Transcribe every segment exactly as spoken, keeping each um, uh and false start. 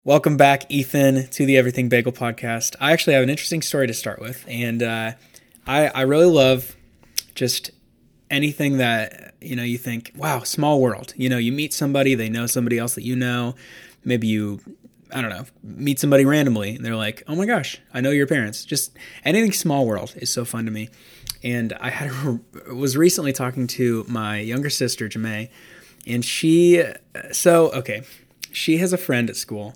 Welcome back, Ethan, to the Everything Bagel podcast. I actually have an interesting story to start with, and uh, I, I really love just anything that, you know, you think, wow, small world. You know, you meet somebody, they know somebody else that you know. Maybe you, I don't know, meet somebody randomly, and they're like, oh my gosh, I know your parents. Just anything small world is so fun to me. And I had was recently talking to my younger sister, Jamae, and she, so, okay, she has a friend at school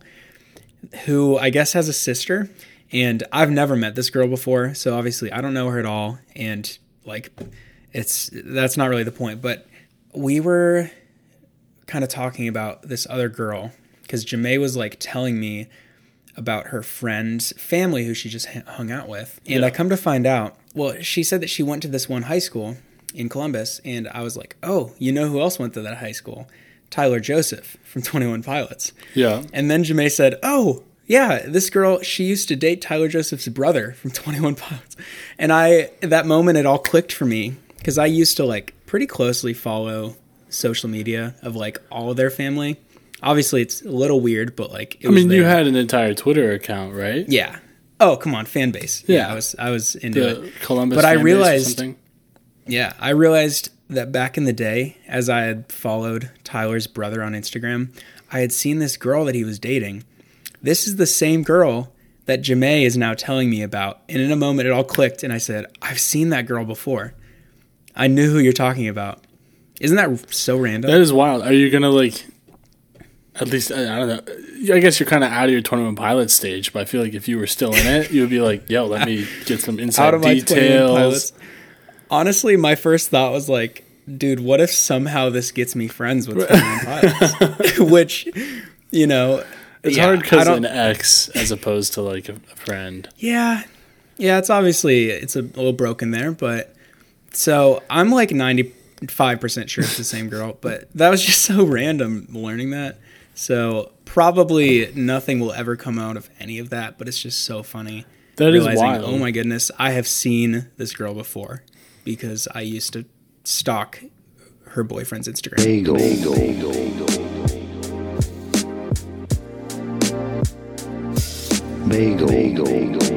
who I guess has a sister, and I've never met this girl before, so obviously I don't know her at all, and like it's that's not really the point. But we were kind of talking about this other girl because Jamae was like telling me about her friend's family who she just hung out with, and yeah. I come to find out, well, she said that she went to this one high school in Columbus, and I was like, oh, you know who else went to that high school? Tyler Joseph from twenty-one Pilots. Yeah. And then Jamae said, oh, yeah, this girl, she used to date Tyler Joseph's brother from twenty-one Pilots. And I, at that moment, it all clicked for me because I used to like pretty closely follow social media of like all of their family. Obviously, it's a little weird, but like, it I mean, was you there. had an entire Twitter account, right? Yeah. Oh, come on, fan base. Yeah, Yeah. I was, I was into The it. Columbus But fan I base or realized, something? yeah, I realized that back in the day, as I had followed Tyler's brother on Instagram, I had seen this girl that he was dating. This is the same girl that Jamae is now telling me about. And in a moment, it all clicked, and I said, I've seen that girl before. I knew who you're talking about. Isn't that so random? That is wild. Are you going to, like, at least, I don't know. I guess you're kind of out of your twenty-one Pilots stage, but I feel like if you were still in it, you would be like, yo, let me get some inside Out of my twenty-one details. Pilots. Honestly, my first thought was like, dude, what if somehow this gets me friends with twenty-one Pilots? Which, you know... It's yeah, hard because I an ex as opposed to like a, a friend. Yeah. Yeah, it's obviously, it's a little broken there, but... So, I'm like ninety-five percent sure it's the same girl, but that was just so random learning that. So, probably nothing will ever come out of any of that, but it's just so funny. That realizing, is wild. Oh my goodness, I have seen this girl before because I used to stalk her boyfriend's Instagram. Bagel. Bagel. Bagel. Bagel. Bagel.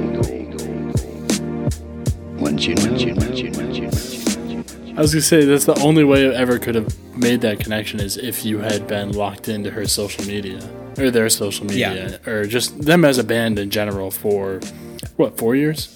Once you know, you know, you know, you know. I was going to say, that's the only way I ever could have made that connection is if you had been locked into her social media, or their social media, Yeah. or just them as a band in general for, what, four years?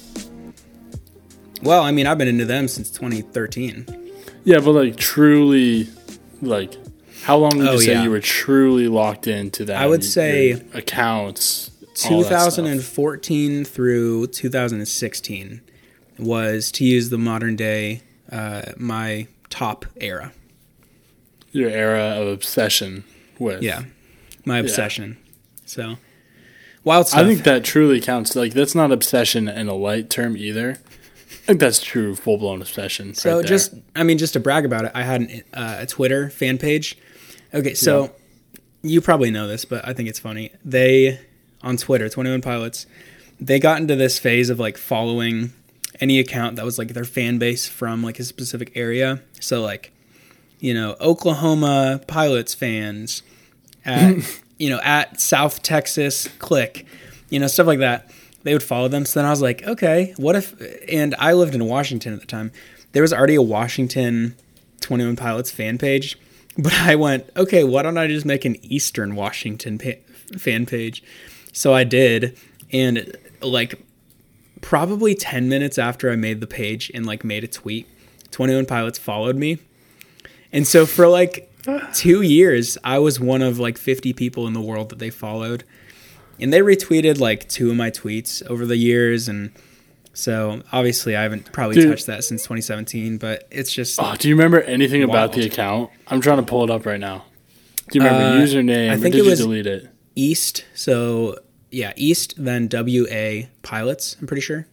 Well, I mean, I've been into them since twenty thirteen. Yeah, but like truly, like, how long would Oh, you say yeah. you were truly locked into that? I would say your accounts. all that stuff? twenty fourteen through two thousand sixteen was, to use the modern day, uh, my top era. Your era of obsession with. Yeah, my obsession. So, wild stuff. I think that truly counts. Like, that's not obsession in a light term either. I think that's true, full blown obsession. So right there. just, I mean, just to brag about it, I had an, uh, a Twitter fan page. Okay, so Yeah. you probably know this, but I think it's funny. They, on Twitter, twenty-one Pilots, they got into this phase of like following any account that was like their fan base from like a specific area. So like, you know, Oklahoma Pilots fans at, you know, at South Texas Click, you know, stuff like that. They would follow them. So then I was like, okay, what if, and I lived in Washington at the time. There was already a Washington twenty-one Pilots fan page, but I went, okay, why don't I just make an Eastern Washington pa- fan page? So I did. And like probably ten minutes after I made the page and like made a tweet, twenty-one Pilots followed me. And so for like two years, I was one of like fifty people in the world that they followed. And they retweeted like two of my tweets over the years. And so obviously I haven't probably Dude. touched that since twenty seventeen, but it's just... Oh, do you remember anything about wild. the account? I'm trying to pull it up right now. Do you remember Uh, username I or think did it you was- delete it? East. So yeah, East, then W A Pilots, I'm pretty sure.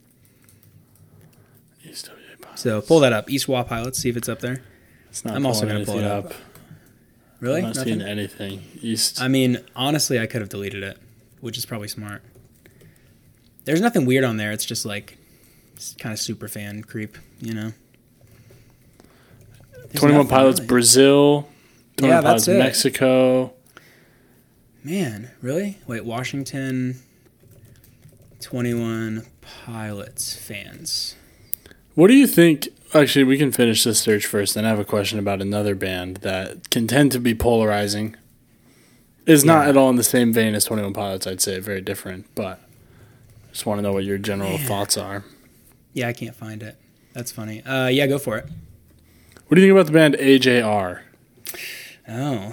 East W A Pilots. So pull that up. East W A Pilots, see if it's up there. It's not I'm also pulling going to pull it anything up. Really? I'm not Nothing? seeing anything. East. I mean, honestly, I could have deleted it, which is probably smart. There's nothing weird on there. It's just like kind of super fan creep, you know? There's twenty-one nothing Pilots really. Brazil. twenty-one Yeah, that's Pilots it. Mexico. Man, really? Wait, Washington twenty-one Pilots fans. What do you think? Actually, we can finish this search first. Then I have a question about another band that can tend to be polarizing. Is not Yeah. at all in the same vein as twenty-one Pilots, I'd say. Very different, but just want to know what your general Man. thoughts are. Yeah, I can't find it. That's funny. Uh, yeah, go for it. What do you think about the band A J R? Oh.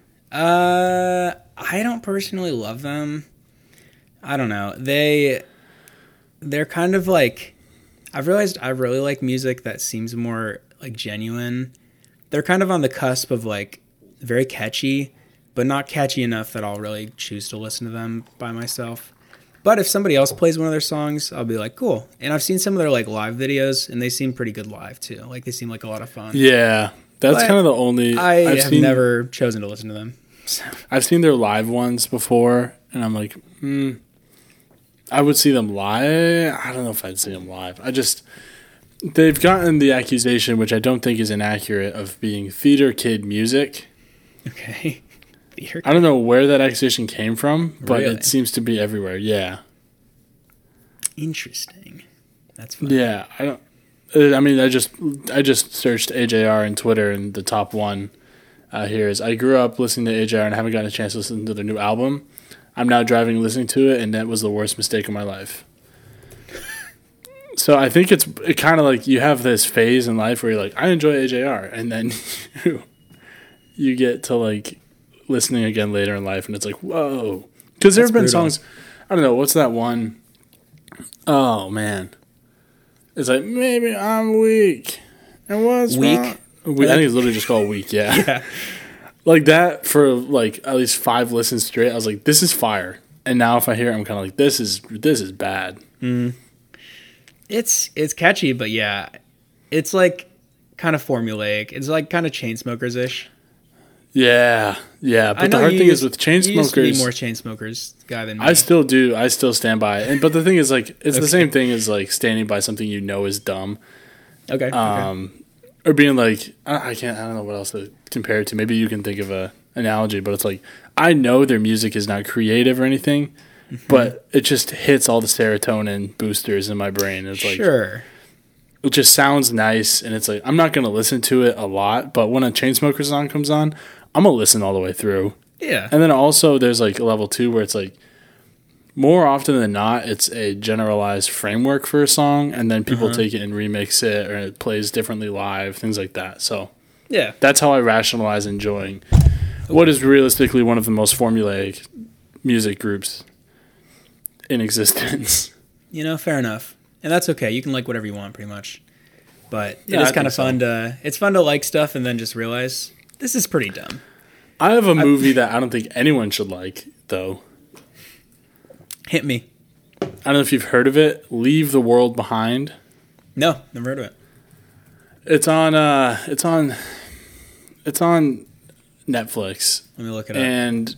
Uh, I don't personally love them. I don't know. They, they're kind of like, I've realized I really like music that seems more like genuine. They're kind of on the cusp of like very catchy, but not catchy enough that I'll really choose to listen to them by myself. But if somebody else plays one of their songs, I'll be like, cool. And I've seen some of their like live videos, and they seem pretty good live too. Like they seem like a lot of fun. Yeah, that's But kind of the only. I I've have seen, never chosen to listen to them. So, I've seen their live ones before, and I'm like, hmm. I would see them live. I don't know if I'd see them live. I just they've gotten the accusation, which I don't think is inaccurate, of being theater kid music. okay. I don't know where that accusation came from, but Really? it seems to be everywhere. Yeah, Interesting. That's funny. yeah. I don't. uh, I mean, I just I just searched A J R in Twitter, and the top one uh, here is I grew up listening to A J R and haven't gotten a chance to listen to their new album. I'm now driving and listening to it, and that was the worst mistake of my life. So I think it's it kind of like you have this phase in life where you're like, I enjoy A J R, and then you, you get to like listening again later in life, and it's like, whoa. Because there have been brutal. songs, I don't know, what's that one? Oh, man. It's like, maybe I'm weak. And what's Weak? wrong? We, I think it's literally just called Weak, yeah. Yeah. Like that for like at least five listens straight, I was like, this is fire. And now if I hear it, I'm kind of like, this is this is bad. It's it's catchy, but yeah, it's like kind of formulaic. It's like kind of Chainsmokers ish. Yeah, yeah. But the hard thing is with You used to be Chainsmokers, more Chainsmokers guy than me. I still do. I still stand by it. And but the thing is, like, it's Okay. the same thing as like standing by something you know is dumb, okay. okay. um, or being like, I, I can't. I don't know what else to compare it to. Maybe you can think of a analogy, but it's like I know their music is not creative or anything, Mm-hmm. but it just hits all the serotonin boosters in my brain. It's like Sure. it just sounds nice, and it's like I'm not gonna listen to it a lot, but when a Chainsmokers song comes on, I'm gonna listen all the way through. Yeah. And then also there's like a level two where it's like more often than not it's a generalized framework for a song, and then people Uh-huh. take it and remix it, or it plays differently live, things like that. So Yeah. that's how I rationalize enjoying what is realistically one of the most formulaic music groups in existence. You know, fair enough. And that's okay. You can like whatever you want, pretty much. But Yeah, it is I kind think of fun to. It's fun to like stuff and then just realize this is pretty dumb. I have a movie that I don't think anyone should like, though. Hit me. I don't know if you've heard of it. Leave the World Behind. No, never heard of it. It's on. Uh, it's on. It's on Netflix. Let me look it up. And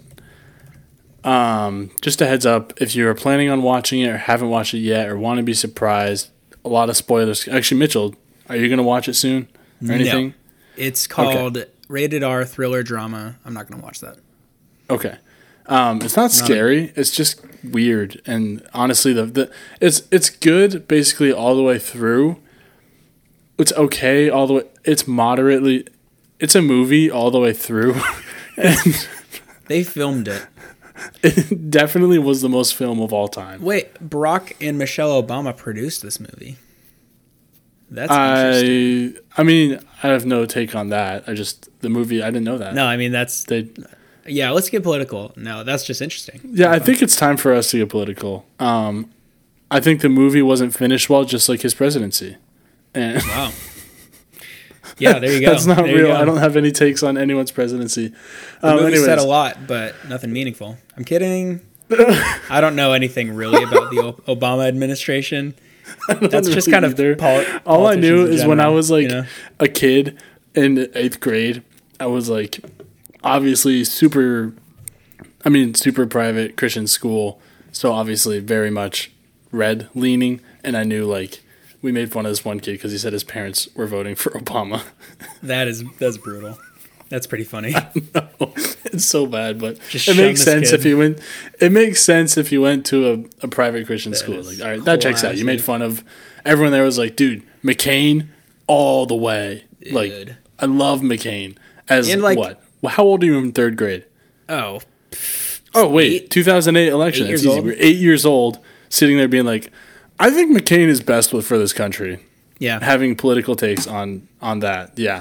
um, just a heads up, if you're planning on watching it or haven't watched it yet or want to be surprised, a lot of spoilers. Actually, Mitchell, are you going to watch it soon or anything? No. It's called Rated R Thriller Drama. I'm not going to watch that. Okay. Um, it's not scary. It's just weird. And honestly, the, the it's it's good basically all the way through. It's okay all the way. It's moderately. It's a movie all the way through. And They filmed it. it definitely was the most film of all time. Wait, Barack and Michelle Obama produced this movie. That's interesting. I I mean, I have no take on that. I just the movie. I didn't know that. No, I mean that's They, yeah. Let's get political. No, that's just interesting. yeah, I think it's time for us to get political. Um, I think the movie wasn't finished well, just like his presidency. And Wow. Yeah, there you go. that's not There you real. go. I don't have any takes on anyone's presidency. The Um, movie anyways, said a lot, but nothing meaningful. I'm kidding. I don't know anything really about the O- Obama administration. That's just really kind of either. poli- All I knew politicians in is when I general, was like you know? a kid in eighth grade, I was like obviously super, I mean, super private Christian school. So obviously very much red leaning. And I knew like we made fun of this one kid because he said his parents were voting for Obama. That is that's brutal. That's pretty funny. No, it's so bad, but Just it shun makes this sense kid. if you went. It makes sense if you went to a, a private Christian school. is Like, all right, that checks out. You made classic. fun of everyone there. Was like, dude, McCain all the way. Like, Dude. I love McCain. As And, like- what? Well, how old are you in third grade? Oh, Oh wait, Eight- two thousand eight election. eight It's years easy. old? We're eight years old, sitting there being like, I think McCain is best with- for this country. yeah. Having political takes on on that, yeah.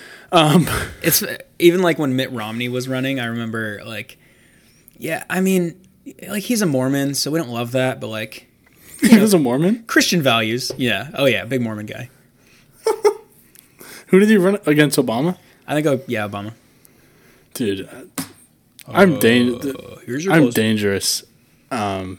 It's even like when Mitt Romney was running. I remember like, yeah. I mean, like he's a Mormon, so we don't love that, but like He was a Mormon. Christian values. Yeah. Oh yeah, big Mormon guy. Who did he run against? Obama, I think. Oh yeah, Obama. dude. I'm dan- Uh, here's your I'm close- dangerous. Um,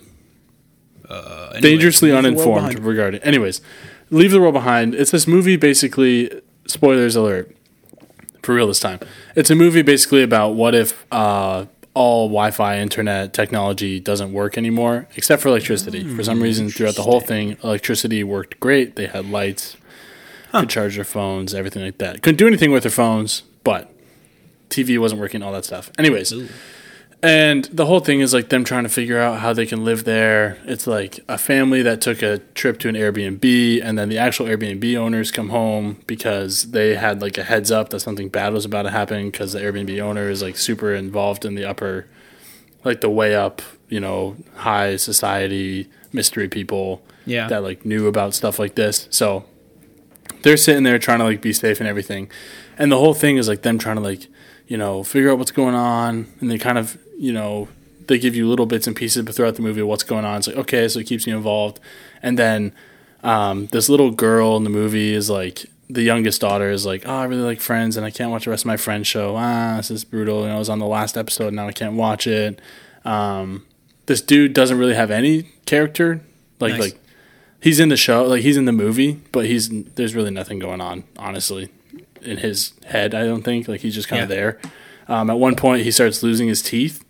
uh, anyway, dangerously leave the world uninformed behind. regarding. Anyways, Leave the World Behind. It's this movie basically. Spoilers alert. For real this time. It's a movie basically about what if uh, all Wi-Fi internet technology doesn't work anymore, except for electricity. For some reason, throughout the whole thing, electricity worked great. They had lights, could charge their phones, everything like that. Couldn't do anything with their phones, but T V wasn't working, all that stuff. Anyways, Ooh. and the whole thing is like them trying to figure out how they can live there. It's like a family that took a trip to an Airbnb, and then the actual Airbnb owners come home because they had like a heads up that something bad was about to happen because the Airbnb owner is like super involved in the upper, like the way up, you know, high society mystery people Yeah. that like knew about stuff like this. So they're sitting there trying to like be safe and everything. And the whole thing is like them trying to like, you know, figure out what's going on, and they kind of, you know, they give you little bits and pieces throughout the movie of what's going on. It's like, okay, so it keeps you involved. And then um, this little girl in the movie is like, the youngest daughter is like, oh, I really like Friends, and I can't watch the rest of my Friends show. Ah, this is brutal. You know, I was on the last episode, and now I can't watch it. Um, this dude doesn't really have any character. Like, Nice. like he's in the show, like he's in the movie, but he's there's really nothing going on, honestly, in his head. I don't think like he's just kind of Yeah. there. Um, at one point, he starts losing his teeth,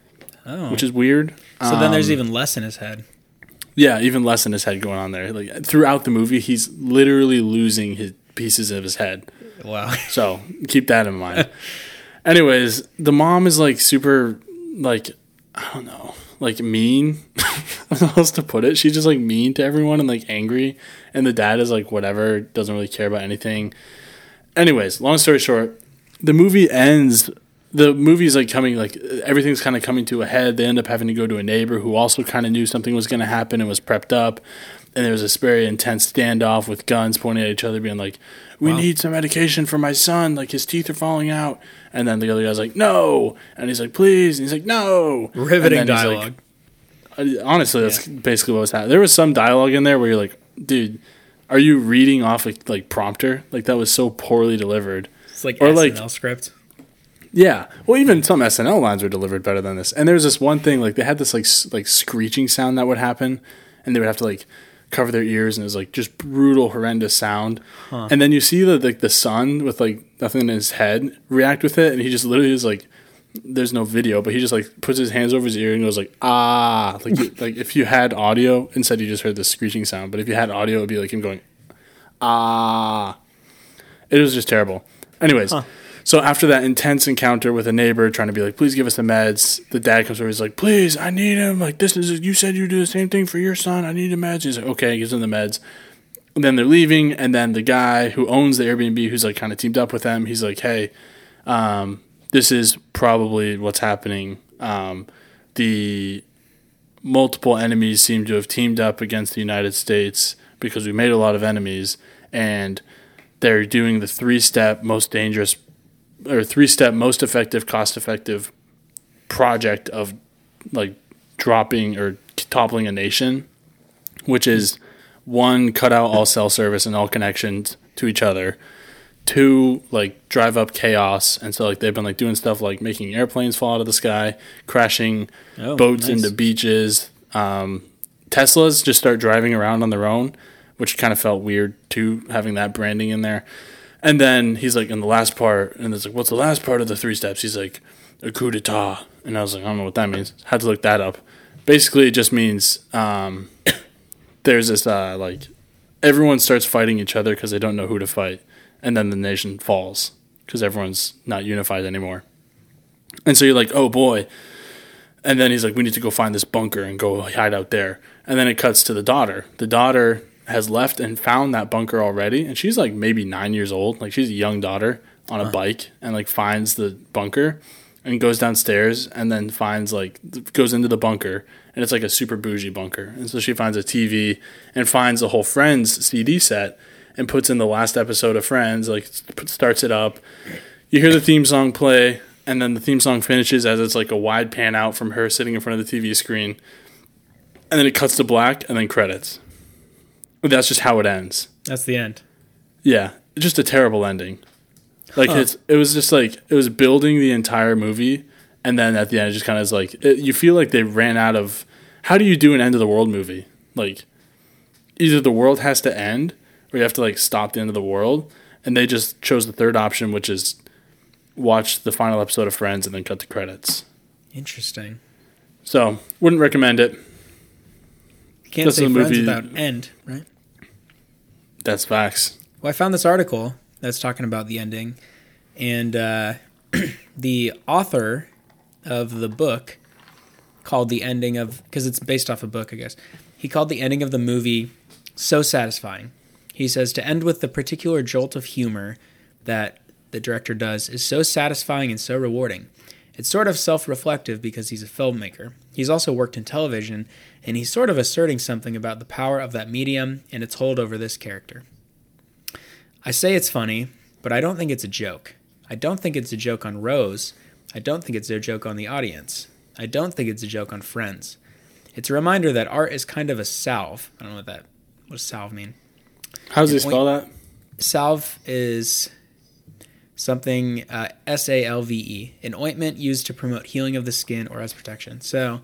Oh. which is weird. so then there's Um, even less in his head. yeah, even less in his head going on there. Like throughout the movie, he's literally losing his pieces of his head. Wow. So keep that in mind. Anyways, the mom is like super, like, I don't know, like mean. I don't know how else to put it. She's just like mean to everyone and like angry. And the dad is like whatever, doesn't really care about anything. Anyways, long story short, the movie ends. The movie's like coming, like everything's kind of coming to a head. They end up having to go to a neighbor who also kind of knew something was going to happen and was prepped up. And there was this very intense standoff with guns pointing at each other, being like, "We Wow. need some medication for my son. Like his teeth are falling out." And then the other guy's like, "No," and he's like, "Please," and he's like, "No." Riveting And then he's dialogue. like- honestly, that's basically what was happening. There was some dialogue in there where you're like, "Dude, are you reading off a like prompter? Like that was so poorly delivered." It's like or S like- N L script. Yeah, well, even some S N L lines were delivered better than this. And there was this one thing, like they had this like s- like screeching sound that would happen, and they would have to like cover their ears, and it was like just brutal, horrendous sound. And then you see the like the son with like nothing in his head react with it, and he just literally is like, there's no video, but he just like puts his hands over his ear and goes like ah, like you- like if you had audio, instead you just heard this screeching sound, but if you had audio, it'd be like him going ah. It was just terrible. Anyways. So after that intense encounter with a neighbor trying to be like, please give us the meds, the dad comes over. He's like, please, I need him. Like, this is, you said you do the same thing for your son. I need the meds. He's like, okay, he gives him the meds. And then they're leaving. And then the guy who owns the Airbnb, who's like kind of teamed up with them, he's like, hey, um, this is probably what's happening. Um, the multiple enemies seem to have teamed up against the United States because we made a lot of enemies. And they're doing the three-step most dangerous or three-step most effective, cost-effective project of like dropping or toppling a nation, which is one, cut out all cell service and all connections to each other. Two, like drive up chaos, and so like they've been like doing stuff like making airplanes fall out of the sky, crashing Oh, boats nice. into beaches. Um, Teslas just start driving around on their own, which kind of felt weird too, having that branding in there. And then he's like, in the last part, and it's like, what's the last part of the three steps? He's like, a coup d'etat. And I was like, I don't know what that means. Had to look that up. Basically, it just means um, there's this, uh, like, everyone starts fighting each other because they don't know who to fight. And then the nation falls. because everyone's not unified anymore. And so you're like, oh boy. And then he's like, we need to go find this bunker and go hide out there. And then it cuts to the daughter. The daughter has left and found that bunker already. And she's like maybe nine years old. Like she's a young daughter on a huh. bike and like finds the bunker and goes downstairs and then finds like, goes into the bunker. And it's like a super bougie bunker. And so she finds a T V and finds the whole Friends C D set and puts in the last episode of Friends, like starts it up. You hear the theme song play. And then the theme song finishes as it's like a wide pan out from her sitting in front of the T V screen. And then it cuts to black and then credits. That's just how it ends. That's the end. Yeah. Just a terrible ending. Like huh. it's, it was just like, it was building the entire movie. And then at the end, it just kind of is like, it, you feel like they ran out of, how do you do an end of the world movie? Like either the world has to end or you have to like stop the end of the world. And they just chose the third option, which is watch the final episode of Friends and then cut the credits. Interesting. So, wouldn't recommend it. You can't That's say Friends movie. Without end, right? That's facts. Well, I found this article that's talking about the ending, and uh, the author of the book called the ending of, because it's based off a book, I guess, he called the ending of the movie so satisfying. He says, to end with the particular jolt of humor that the director does is so satisfying and so rewarding. It's sort of self-reflective because he's a filmmaker. He's also worked in television, and he's sort of asserting something about the power of that medium and its hold over this character. I say it's funny, but I don't think it's a joke. I don't think it's a joke on Rose. I don't think it's a joke on the audience. I don't think it's a joke on Friends. It's a reminder that art is kind of a salve. I don't know what that, what does salve mean? How does he spell that? Salve is something, uh, S A L V E, an ointment used to promote healing of the skin or as protection. So,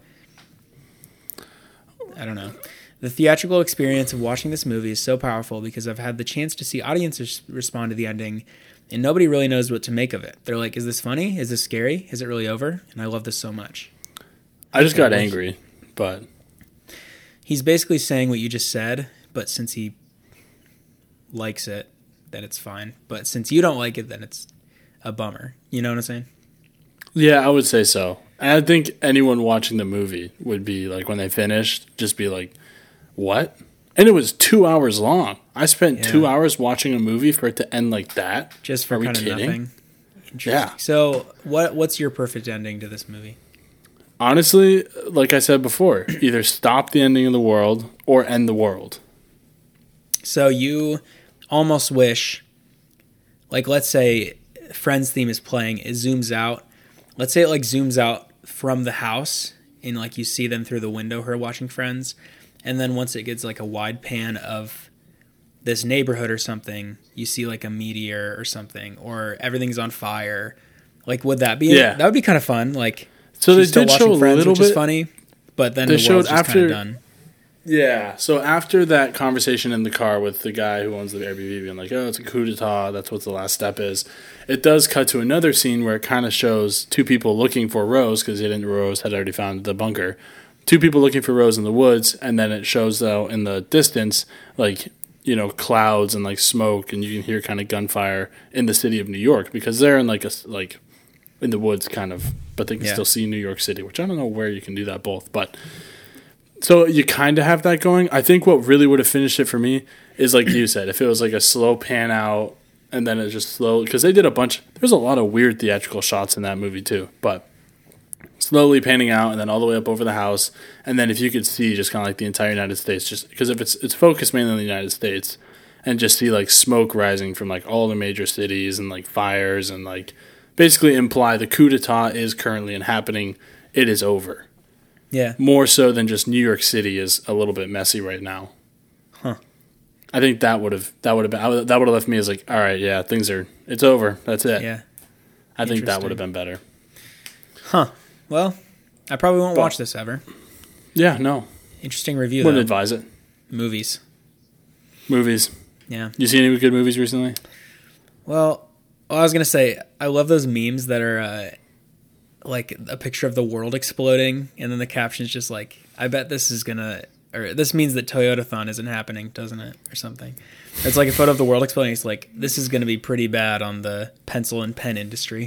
I don't know. The theatrical experience of watching this movie is so powerful because I've had the chance to see audiences respond to the ending, and nobody really knows what to make of it. They're like, is this funny? Is this scary? Is it really over? And I love this so much. I just got angry, but... He's basically saying what you just said, but since he likes it, then it's fine. But since you don't like it, then it's a bummer. You know what I'm saying? Yeah, I would say so. And I think anyone watching the movie would be like, when they finished, just be like, what? And it was two hours long. I spent yeah. two hours watching a movie for it to end like that. Just for kind of nothing. Yeah. So what what's your perfect ending to this movie? Honestly, like I said before, either stop the ending of the world or end the world. So you almost wish, like let's say Friends theme is playing, it zooms out. Let's say it like zooms out from the house and like you see them through the window, her watching Friends. And then once it gets like a wide pan of this neighborhood or something, you see like a meteor or something, or everything's on fire. Like, would that be? Yeah, that would be kind of fun. Like, so they did show a Friends, little which bit. Is funny, but then they the world's showed just after kind of done. Yeah. So after that conversation in the car with the guy who owns the Airbnb being like, "Oh, it's a coup d'état. That's what the last step is." It does cut to another scene where it kind of shows two people looking for Rose because they didn't. Rose had already found the bunker. Two people looking for Rose in the woods, and then it shows though in the distance, like, you know, clouds and like smoke, and you can hear kind of gunfire in the city of New York because they're in like a like in the woods kind of, but they can yeah. still see New York City, which I don't know where you can do that both, but so you kind of have that going. I think what really would have finished it for me is like you said, if it was like a slow pan out and then it just slow, because they did a bunch. There's a lot of weird theatrical shots in that movie too, but. Slowly panning out and then all the way up over the house. And then if you could see just kind of like the entire United States, just because if it's it's focused mainly on the United States, and just see like smoke rising from like all the major cities and like fires and like basically imply the coup d'etat is currently happening. It is over. Yeah. More so than just New York City is a little bit messy right now. Huh. I think that would have that would have been that would have left me as like, all right, yeah, things are it's over. That's it. Yeah. I think that would have been better. Huh. Well, I probably won't but, watch this ever. Yeah, no. Interesting review, Wouldn't though. advise it. Movies. Movies. Yeah. You seen any good movies recently? Well, well I was going to say, I love those memes that are uh, like a picture of the world exploding, and then the caption's just like, I bet this is going to or this means that Toyotathon isn't happening, doesn't it, or something. It's like a photo of the world exploding. It's like, this is going to be pretty bad on the pencil and pen industry.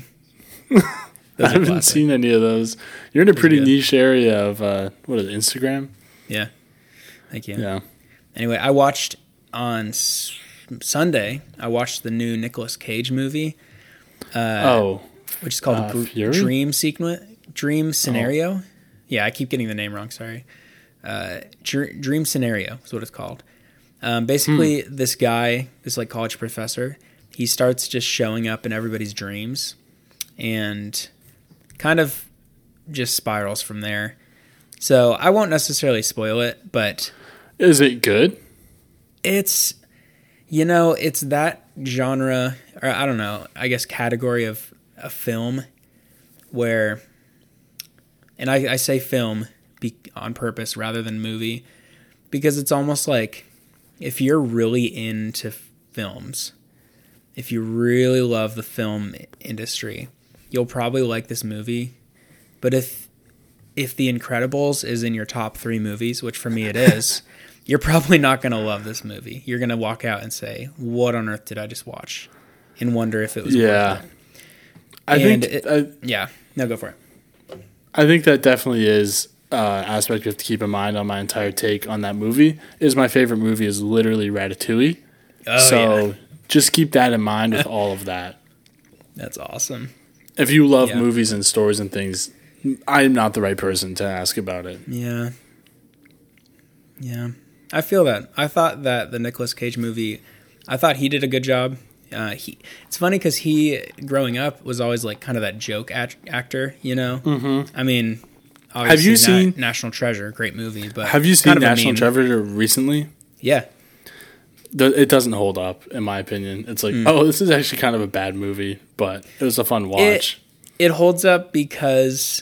I haven't classic. seen any of those. You're in a pretty niche area of, uh, what is it, Instagram? Yeah. Thank you. Yeah. Anyway, I watched on S- Sunday, I watched the new Nicolas Cage movie. Uh, oh. Which is called uh, Br- Dream Sequence, Dream Scenario. Oh. Yeah, I keep getting the name wrong, sorry. Uh, Dr- Dream Scenario is what it's called. Um, basically, hmm. this guy, this like college professor, he starts just showing up in everybody's dreams and kind of just spirals from there. So I won't necessarily spoil it, but... Is it good? It's, you know, it's that genre, or I don't know, I guess category of a film where, and I, I say film be, on purpose rather than movie, because it's almost like if you're really into films, if you really love the film industry, you'll probably like this movie. But if if The Incredibles is in your top three movies, which for me it is, you're probably not going to love this movie. You're going to walk out and say, what on earth did I just watch? And wonder if it was yeah. worth it. I and think... It, I, yeah. No, go for it. I think that definitely is uh, aspect you have to keep in mind on my entire take on that movie. Is my favorite movie is literally Ratatouille. Oh, so yeah. just keep that in mind with all of that. That's awesome. If you love yeah. movies and stories and things, I'm not the right person to ask about it. Yeah. Yeah. I feel that. I thought that the Nicolas Cage movie, I thought he did a good job. Uh, he, it's funny because he, growing up, was always like kind of that joke act- actor, you know? Mm-hmm. I mean, obviously, have you Na- seen National Treasure? Great movie, but have you seen kind of National Treasure recently? Yeah. The, it doesn't hold up, in my opinion. It's like, mm. oh, this is actually kind of a bad movie, but it was a fun watch. It, it holds up because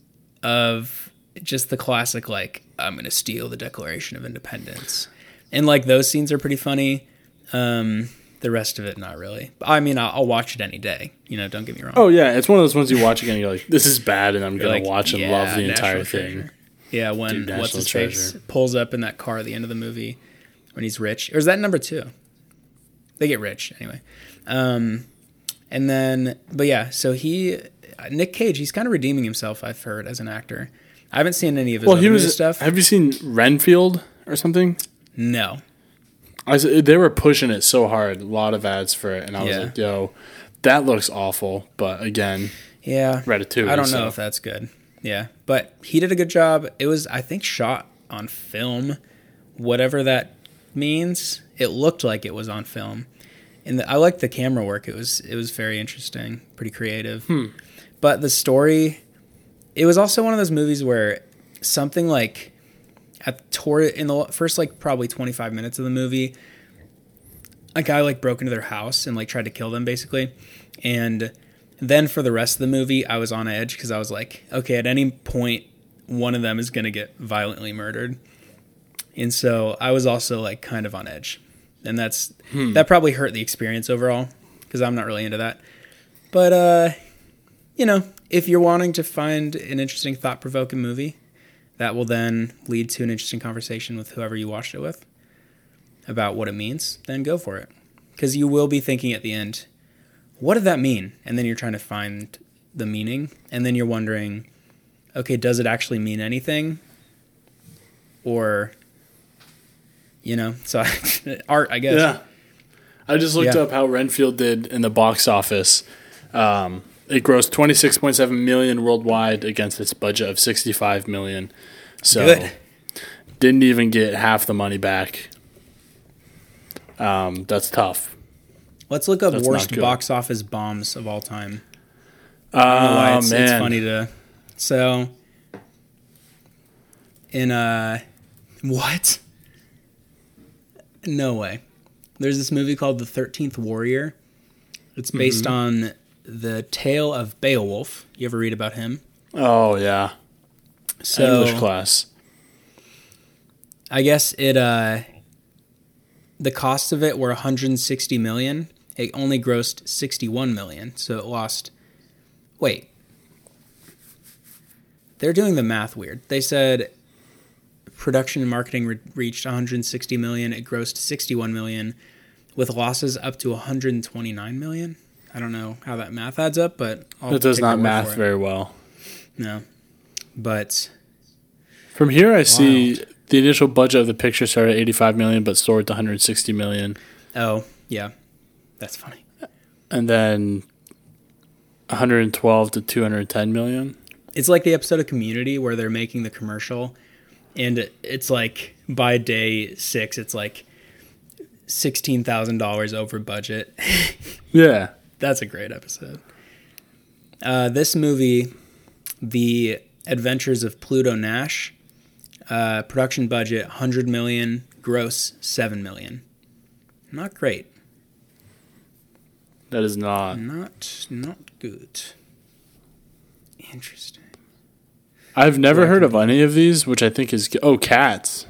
of just the classic, like, I'm going to steal the Declaration of Independence. And, like, those scenes are pretty funny. Um, the rest of it, not really. I mean, I'll, I'll watch it any day. You know, don't get me wrong. Oh, yeah. It's one of those ones you watch again and you're like, this is bad, and I'm going like, to watch and yeah, love the National entire Treasure. thing. Yeah, when Dude, what's his Treasure. face pulls up in that car at the end of the movie when he's rich. Or is that number two? They get rich, anyway. Um, and then, but yeah, so he, Nick Cage, he's kind of redeeming himself, I've heard, as an actor. I haven't seen any of his well, other he was, stuff. Have you seen Renfield or something? No. I was, they were pushing it so hard, a lot of ads for it, and I was Yeah. like, yo, that looks awful. But again, yeah, Ratatouille. I don't so. know if that's good. Yeah, but he did a good job. It was, I think, shot on film, whatever that means. It looked like it was on film. And the, I liked the camera work. It was it was very interesting, pretty creative. Hmm. But the story, it was also one of those movies where something like at toward in the first like probably twenty-five minutes of the movie, a guy like broke into their house and like tried to kill them basically. And then for the rest of the movie, I was on edge because I was like, okay, at any point one of them is going to get violently murdered. And so I was also like kind of on edge. And that's hmm. that probably hurt the experience overall because I'm not really into that. But, uh, you know, if you're wanting to find an interesting, thought-provoking movie, that will then lead to an interesting conversation with whoever you watched it with about what it means, then go for it. Because you will be thinking at the end, what did that mean? And then you're trying to find the meaning. And then you're wondering, okay, does it actually mean anything? Or... You know, so art, I guess. Yeah. I just looked yeah. up how Renfield did in the box office. Um, it grossed twenty-six point seven million dollars worldwide against its budget of sixty-five million dollars. So Good. Didn't even get half the money back. Um, that's tough. Let's look up That's worst box office bombs of all time. Oh, I don't know why it's, man. it's funny to... So, in uh what? No way. There's this movie called The thirteenth Warrior. It's based mm-hmm. on the tale of Beowulf. You ever read about him? Oh, yeah. So, English class. I guess it, uh, the costs of it were one hundred sixty million dollars. It only grossed sixty-one million dollars. So it lost, wait. They're doing the math weird. They said production and marketing re- reached one hundred sixty million. It grossed sixty-one million, with losses up to one hundred twenty-nine million. I don't know how that math adds up, but I'll It does take your not word math for it. very well. No, but From here, I see Wild. the initial budget of the picture started at eighty-five million, but soared to one hundred sixty million, oh yeah, that's funny. and then one hundred twelve to two hundred ten million. It's like the episode of Community where they're making the commercial, and it, it's like by day six, it's like sixteen thousand dollars over budget. Yeah. That's a great episode. Uh, this movie, The Adventures of Pluto Nash, uh, production budget one hundred million, gross seven million. Not great. That is not. Not not good. Interesting. I've never heard of any of these, which I think is oh, Cats.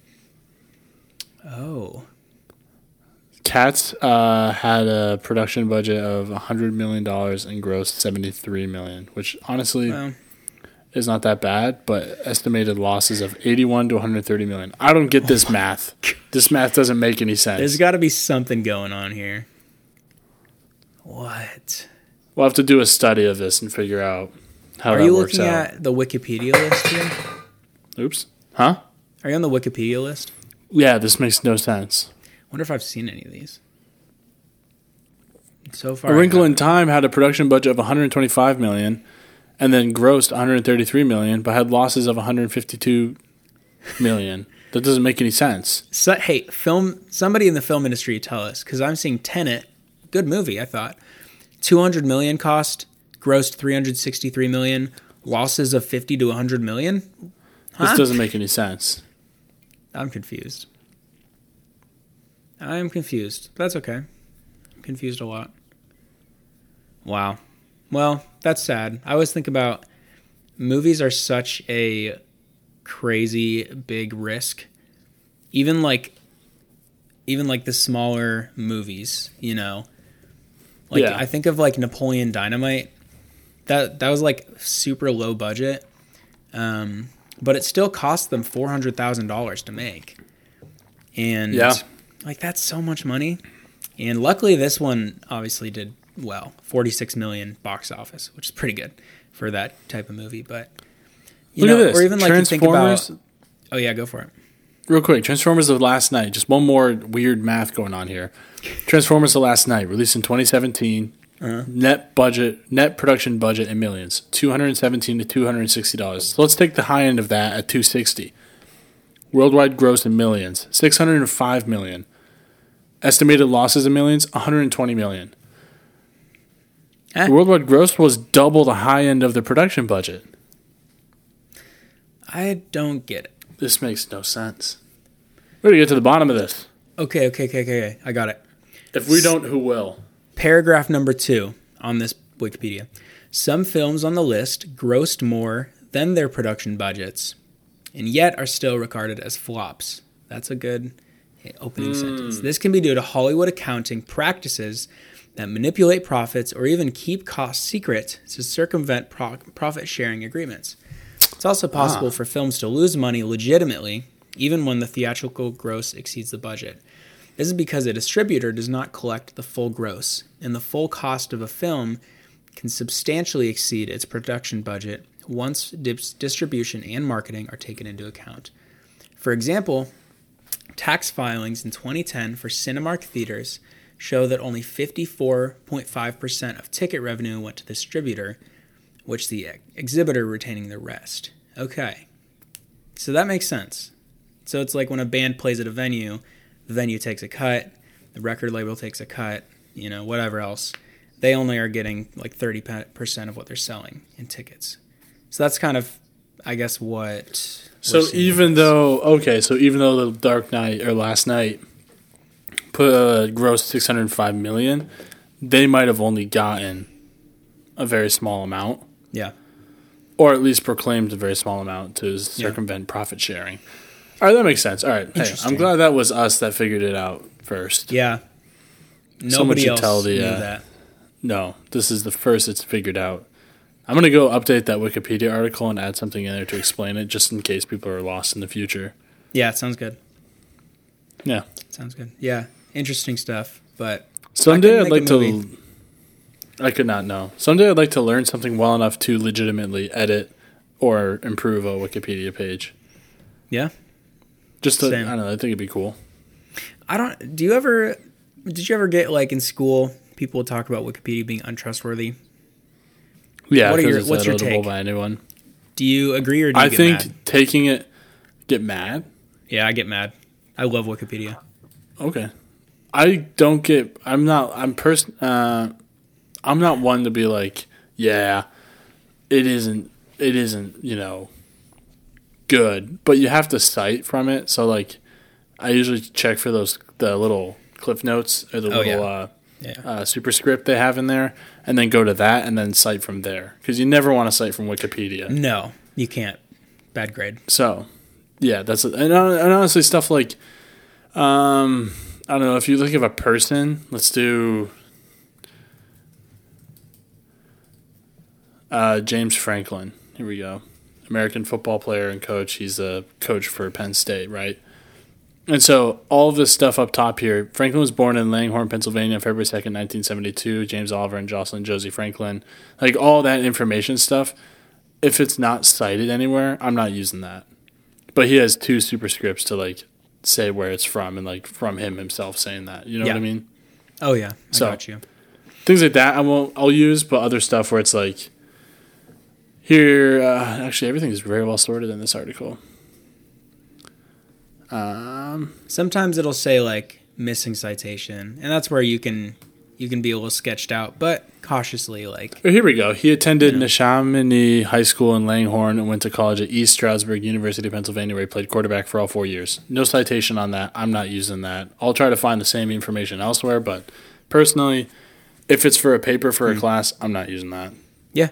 Oh. Cats uh, had a production budget of one hundred million dollars and grossed seventy-three million dollars, which honestly Well, is not that bad, but estimated losses of eighty-one to one hundred thirty million dollars. I don't get this math. This math doesn't make any sense. there's got to be something going on here. What? We'll have to do a study of this and figure out how Are that you works looking out. at the Wikipedia list here? Oops. Huh? Are you on the Wikipedia list? Yeah, this makes no sense. Wonder if I've seen any of these. So far, A I Wrinkle in haven't. Time had a production budget of one hundred twenty-five million dollars and then grossed one hundred thirty-three million dollars, but had losses of one hundred fifty-two million dollars. That doesn't make any sense. So, hey, film. Somebody in the film industry tell us, because I'm seeing Tenet, good movie. I thought two hundred million cost, grossed three hundred sixty-three million, losses of fifty to one hundred million. This Huh? doesn't make any sense. I'm confused. I am confused. That's okay. I'm confused a lot. Wow. Well, that's sad. I always think about movies are such a crazy big risk. Even like even like the smaller movies, you know. Like Yeah. I think of like Napoleon Dynamite. That that was like super low budget. Um but it still cost them four hundred thousand dollars to make. And Yeah. like that's so much money. And luckily this one obviously did well. forty-six million box office, which is pretty good for that type of movie, but you Look know, at this. or even like you think about Transformers. Oh yeah, go for it. Real quick, Transformers The Last Night. Just one more weird math going on here. Transformers The Last Night, released in twenty seventeen. Uh-huh. Net budget, net production budget in millions, two hundred seventeen to two hundred sixty dollars. So let's take the high end of that at two hundred sixty. Worldwide gross in millions, six hundred five million. Estimated losses in millions, one hundred twenty million. Eh. The worldwide gross was double the high end of the production budget. I don't get it. This makes no sense. We're gonna get to the bottom of this. Okay, okay, okay, okay, okay. I got it. If we don't, who will? Paragraph number two on this Wikipedia. Some films on the list grossed more than their production budgets, and yet are still regarded as flops. That's a good opening sentence. This can be due to Hollywood accounting practices that manipulate profits or even keep costs secret to circumvent pro- profit-sharing agreements. It's also possible Ah. for films to lose money legitimately, even when the theatrical gross exceeds the budget. This is because a distributor does not collect the full gross, and the full cost of a film can substantially exceed its production budget once dis- distribution and marketing are taken into account. For example, tax filings in twenty ten for Cinemark theaters show that only fifty-four point five percent of ticket revenue went to the distributor, which the ex- exhibitor retaining the rest. Okay, so that makes sense. So it's like when a band plays at a venue, the venue takes a cut, the record label takes a cut, you know, whatever else. They only are getting like thirty percent of what they're selling in tickets. So that's kind of, I guess, what... So we're seeing even with this. though okay, so even though the Dark Knight or Last Night put a gross six hundred five million, they might have only gotten a very small amount, Yeah. or at least proclaimed a very small amount to circumvent profit sharing. All right, that makes sense. All right, hey, Interesting. I'm glad that was us that figured it out first. Yeah. Someone Nobody should else tell the, knew uh, that. No, this is the first it's figured out I'm going to go update that Wikipedia article and add something in there to explain it, just in case people are lost in the future. Yeah, it sounds good. Yeah. Sounds good. Yeah, interesting stuff. But someday I I'd like to. I could not know. Someday I'd like to learn something well enough to legitimately edit or improve a Wikipedia page. Yeah. Just to, Same. I don't know. I think it'd be cool. I don't. Do you ever? Did you ever get like in school? People would talk about Wikipedia being untrustworthy. Yeah, What are because your- it's what's your editable take? by anyone. Do you agree or do you I get think mad? taking it, get mad. Yeah, I get mad. I love Wikipedia. Okay. I don't get. I'm not. I'm person. Uh, I'm not one to be like, yeah, it isn't. It isn't. You know, good. But you have to cite from it. So like, I usually check for those the little cliff notes or the Oh, little yeah. uh, Yeah. uh, superscript they have in there, and then go to that and then cite from there because you never want to cite from Wikipedia. No, you can't. Bad grade. So, yeah, that's and, and honestly stuff like, um, I don't know if you think of a person. Let's do uh, James Franklin. Here we go, American football player and coach. He's a coach for Penn State, right? And so all of this stuff up top here. Franklin was born in Langhorne, Pennsylvania, February second, nineteen seventy-two. James Oliver and Jocelyn Josie Franklin, like all that information stuff. If it's not cited anywhere, I'm not using that. But he has two superscripts to like say where it's from and like from him himself saying that. You know Yeah. what I mean? Oh yeah, I So- got you. Things like that I won't I'll use, but other stuff where it's like here uh, actually everything is very well sorted in this article. Um Sometimes it'll say like missing citation, and that's where you can you can be a little sketched out, but cautiously like. oh, here we go. He attended Neshaminy High School in Langhorne and went to college at East Stroudsburg University, Pennsylvania, where he played quarterback for all four years. No citation on that. I'm not using that. I'll try to find the same information elsewhere, but personally, if it's for a paper for a Hmm. class, I'm not using that. Yeah,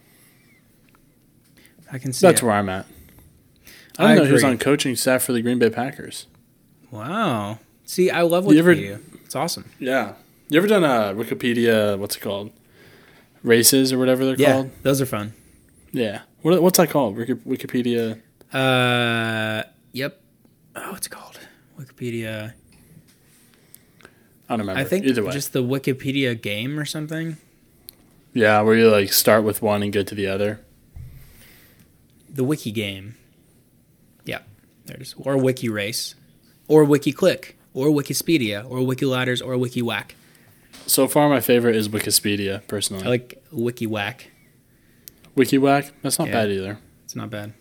I can see. That's it. where I'm at. I I didn't know he was agree. on coaching staff for the Green Bay Packers. Wow. See, I love You ever- Wikipedia. It's awesome. Yeah. You ever done a Wikipedia, what's it called? Races or whatever they're Yeah, called? those are fun. Yeah. What, what's that called? Wiki- Wikipedia? Uh, yep. Oh, what's it called? Wikipedia. I don't remember. I think Either way. just the Wikipedia game or something. Yeah, where you like start with one and get to the other. The Wiki game. Yeah, there it is. Or Wiki Race, or Wiki Click, or Wikispedia, or Wiki Ladders, or Wiki Whack. So far, my favorite is Wikipedia, personally. I like Wiki Whack. WikiWhack? That's not Yeah. bad either. It's not bad.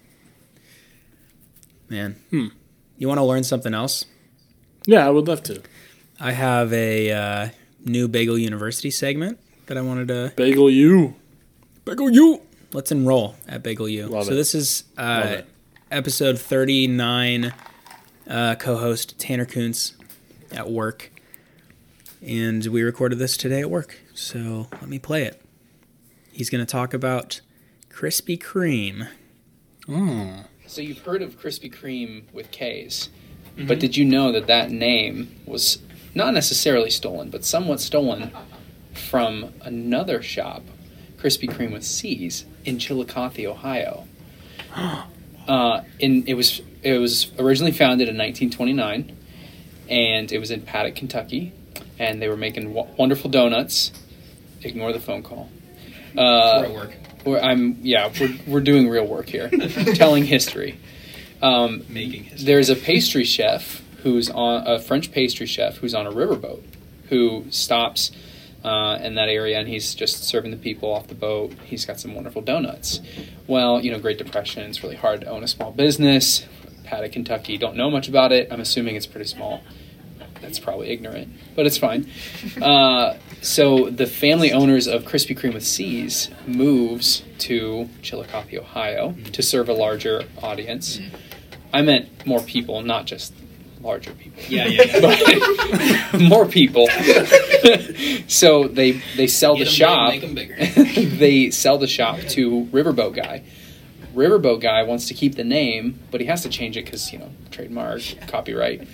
Man, Hmm. you want to learn something else? Yeah, I would love to. I have a uh, new Bagel University segment that I wanted to. Bagel U. Bagel U. Let's enroll at Bagel U. Love so it. this is Love uh, it. episode thirty-nine. Uh, co-host Tanner Kuntz at work, and we recorded this today at work. So let me play it. He's going to talk about Krispy Kreme. Mm. So you've heard of Krispy Kreme with K's, but did you know that that name was not necessarily stolen, but somewhat stolen from another shop, Krispy Kreme with C's, in Chillicothe, Ohio? Uh, in it was it was originally founded in nineteen twenty-nine, and it was in Paddock, Kentucky, and they were making w- wonderful donuts. Ignore the phone call. Uh, We're at work. We're, I'm yeah, we're we're doing real work here, telling history. Um, Making history. There's a pastry chef who's on a French pastry chef who's on a riverboat who stops uh, in that area, and he's just serving the people off the boat. He's got some wonderful donuts. Well, you know, Great Depression. It's really hard to own a small business. Paddock, Kentucky. Don't know much about it. I'm assuming it's pretty small. That's probably ignorant, but it's fine. Uh, so the family owners of Krispy Kreme with C's moves to Chillicothe, Ohio, to serve a larger audience. I meant more people, not just larger people. Yeah, yeah, yeah. But more people. So they they sell the shop. Make them bigger. They sell the shop to Riverboat Guy. Riverboat Guy wants to keep the name, but he has to change it because, you know, trademark, copyright.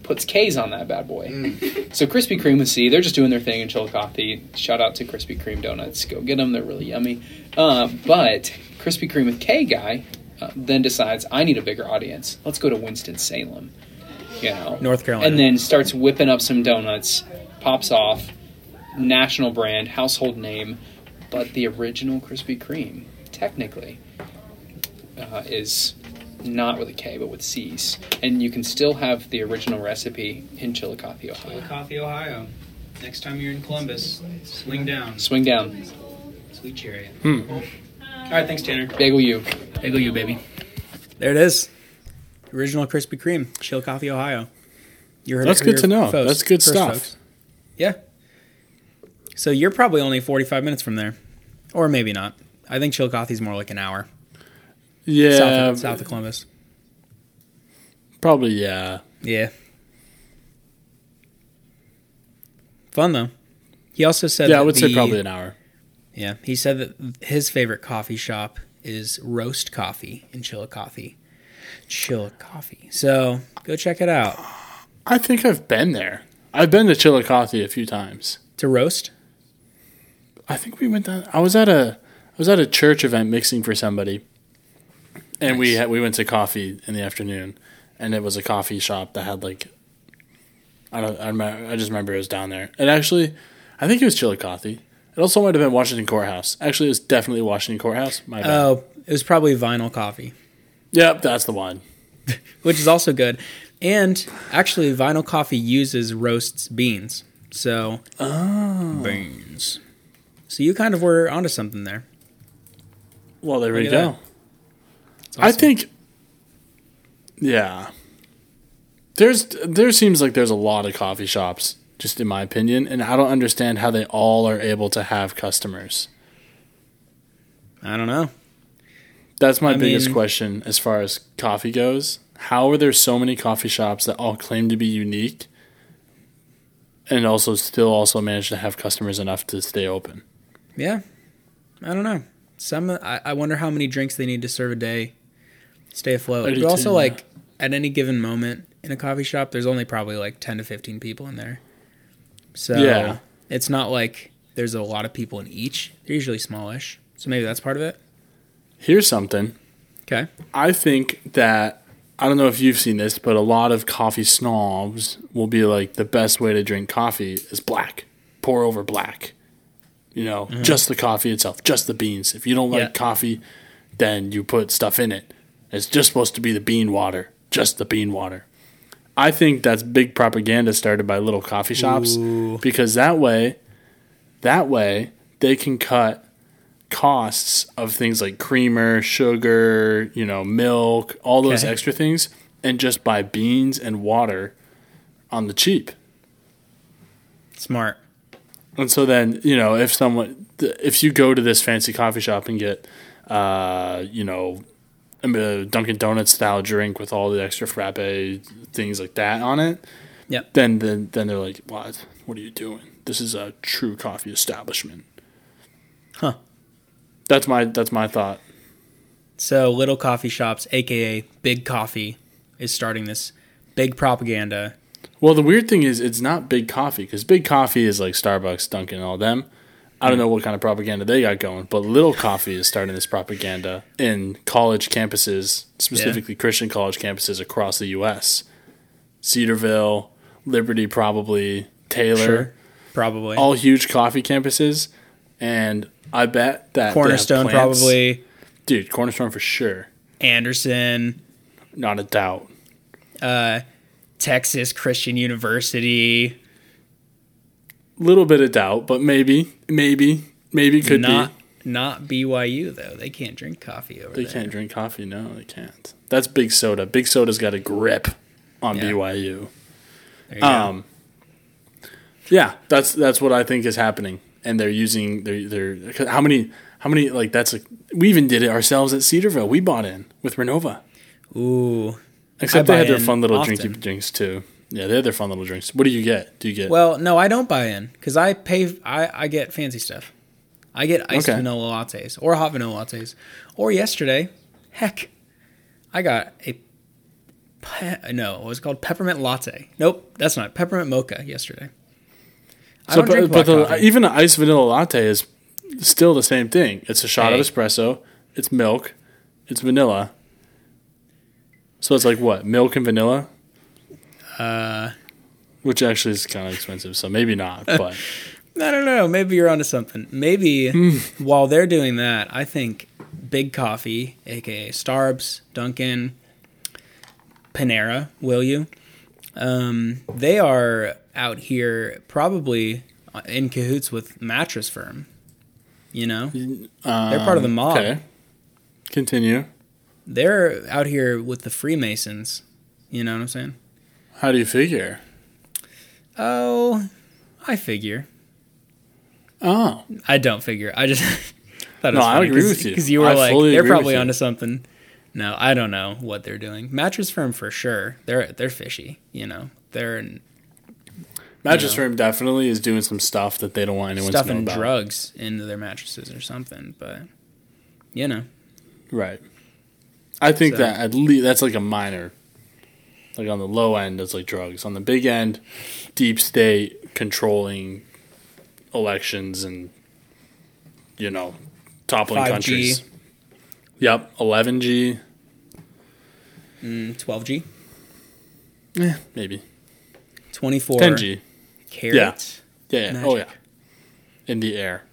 puts K's on that bad boy. Mm. So Krispy Kreme with C, they're just doing their thing in Chillicothe. Shout out to Krispy Kreme donuts. Go get them. They're really yummy. Uh, but Krispy Kreme with K guy uh, then decides, I need a bigger audience. Let's go to Winston-Salem. You know, North Carolina. And then starts whipping up some donuts, pops off, national brand, household name, but the original Krispy Kreme, technically, uh, is not with a K, but with C's. And you can still have the original recipe in Chillicothe, Ohio. Chillicothe, Ohio. Next time you're in Columbus, swing down. Swing down. Sweet cherry. Hmm. All right, thanks, Tanner. Bagel you. Bagel you, baby. There it is. Original Krispy Kreme, Chillicothe, Ohio. You heard That's it good to here know. first- That's good first, stuff. folks. Yeah. So you're probably only forty-five minutes from there. Or maybe not. I think Chillicothe's more like an hour. Yeah. South of, south of Columbus. Probably, yeah. Yeah. Fun, though. He also said Yeah, that I would say the- probably an hour. Yeah, he said that his favorite coffee shop is Roast Coffee in Chillicothe. Chillicothe. So go check it out. I think I've been there. I've been to Chillicothe a few times. To roast? I think we went down. I was at a I was at a church event mixing for somebody, and we Nice. had, we went to coffee in the afternoon, and it was a coffee shop that had like I don't I remember, I just remember it was down there. And actually, I think it was Chillicothe. It also might have been Washington Courthouse. Actually, it was definitely Washington Courthouse. My bad. Oh, it was probably Vinyl Coffee, Yep, that's the one. which is also good. And actually, Vinyl Coffee uses roasts beans. So, Oh. beans. So you kind of were onto something there. Well, there we Look at go. that. It's I awesome. think, yeah. There's there seems like there's a lot of coffee shops, just in my opinion, and I don't understand how they all are able to have customers. I don't know. That's my I biggest mean- question as far as coffee goes. How are there so many coffee shops that all claim to be unique, and also still also manage to have customers enough to stay open? Yeah, I don't know. Some I, I wonder how many drinks they need to serve a day, stay afloat. I do But also, too, like yeah. at any given moment in a coffee shop, there's only probably like ten to fifteen people in there. So Yeah. it's not like there's a lot of people in each. They're usually smallish. So maybe that's part of it. Here's something. Okay. I think that I don't know if you've seen this, but a lot of coffee snobs will be like the best way to drink coffee is black. Pour over black. You know, just the coffee itself, just the beans. If you don't like Yeah. coffee, then you put stuff in it. It's just supposed to be the bean water, just the bean water. I think that's big propaganda started by little coffee shops Ooh. because that way, that way they can cut costs of things like creamer, sugar, you know, milk, all those Okay. extra things, and just buy beans and water on the cheap. Smart. And so then, you know, if someone, if you go to this fancy coffee shop and get, uh, you know, a Dunkin' Donuts style drink with all the extra frappe things like that on it, Yep. then then then they're like, what? What are you doing? This is a true coffee establishment. Huh. That's my that's my thought. So little coffee shops, aka Big Coffee, is starting this big propaganda. Well, the weird thing is, it's not Big Coffee because Big Coffee is like Starbucks, Dunkin', and all them. I don't know what kind of propaganda they got going, but Little Coffee is starting this propaganda in college campuses, specifically Christian college campuses across the U S Cedarville, Liberty, probably Taylor, Sure. Probably. all huge coffee campuses, and I bet that they have Cornerstone, plants- probably. dude, Cornerstone for sure, Anderson. not a doubt. Uh, Texas Christian University. Little bit of doubt, but maybe, maybe, maybe could not be. not B Y U though. They can't drink coffee over They there. can't drink coffee. No, they can't. That's Big Soda. Big Soda's got a grip on Yeah. B Y U. There you go. Um, yeah, that's that's what I think is happening, and they're using they're they're 'cause how many how many like that's a we even did it ourselves at Cedarville. We bought in with Renova, Ooh. except I they had buy their in fun little often. drinky drinks too. Yeah, they had their fun little drinks. What do you get? Do you get? Well, no, I don't buy in because I pay. I, I get fancy stuff. I get iced Okay. vanilla lattes or hot vanilla lattes. Or yesterday, heck, I got a Pe- no, it was called peppermint latte. Nope, that's not peppermint mocha. Yesterday. I So, don't drink but, black but the, coffee. even an iced vanilla latte is still the same thing. It's a shot Hey. of espresso. It's milk. It's vanilla. So it's like what? Milk and vanilla? Uh, Which actually is kind of expensive, so maybe not. But I don't know. Maybe you're onto something. Maybe while they're doing that, I think Big Coffee, aka Starbucks, Dunkin', Panera, will you? Um, they are out here probably in cahoots with Mattress Firm. You know, they're part of the mob. okay. Continue. They're out here with the Freemasons. You know what I'm saying? How do you figure? Oh, I figure. Oh, I don't figure. I just thought it No, was I funny agree cause, with you. because you were I like, fully they're agree with probably you. onto something. No, I don't know what they're doing. Mattress Firm for sure. They're they're fishy. You know, they're Mattress You know. Firm definitely is doing some stuff that they don't want anyone to know stuffing about. drugs into their mattresses or something. But you know, Right. I think So- that at least that's like a minor. Like on the low end, it's like drugs. On the big end, deep state controlling elections and, you know, toppling five G, countries. Yep, eleven G. mm, twelve G, Eh, maybe. twenty-four ten G. carats. Yeah, yeah. Magic. Oh, yeah. In the air.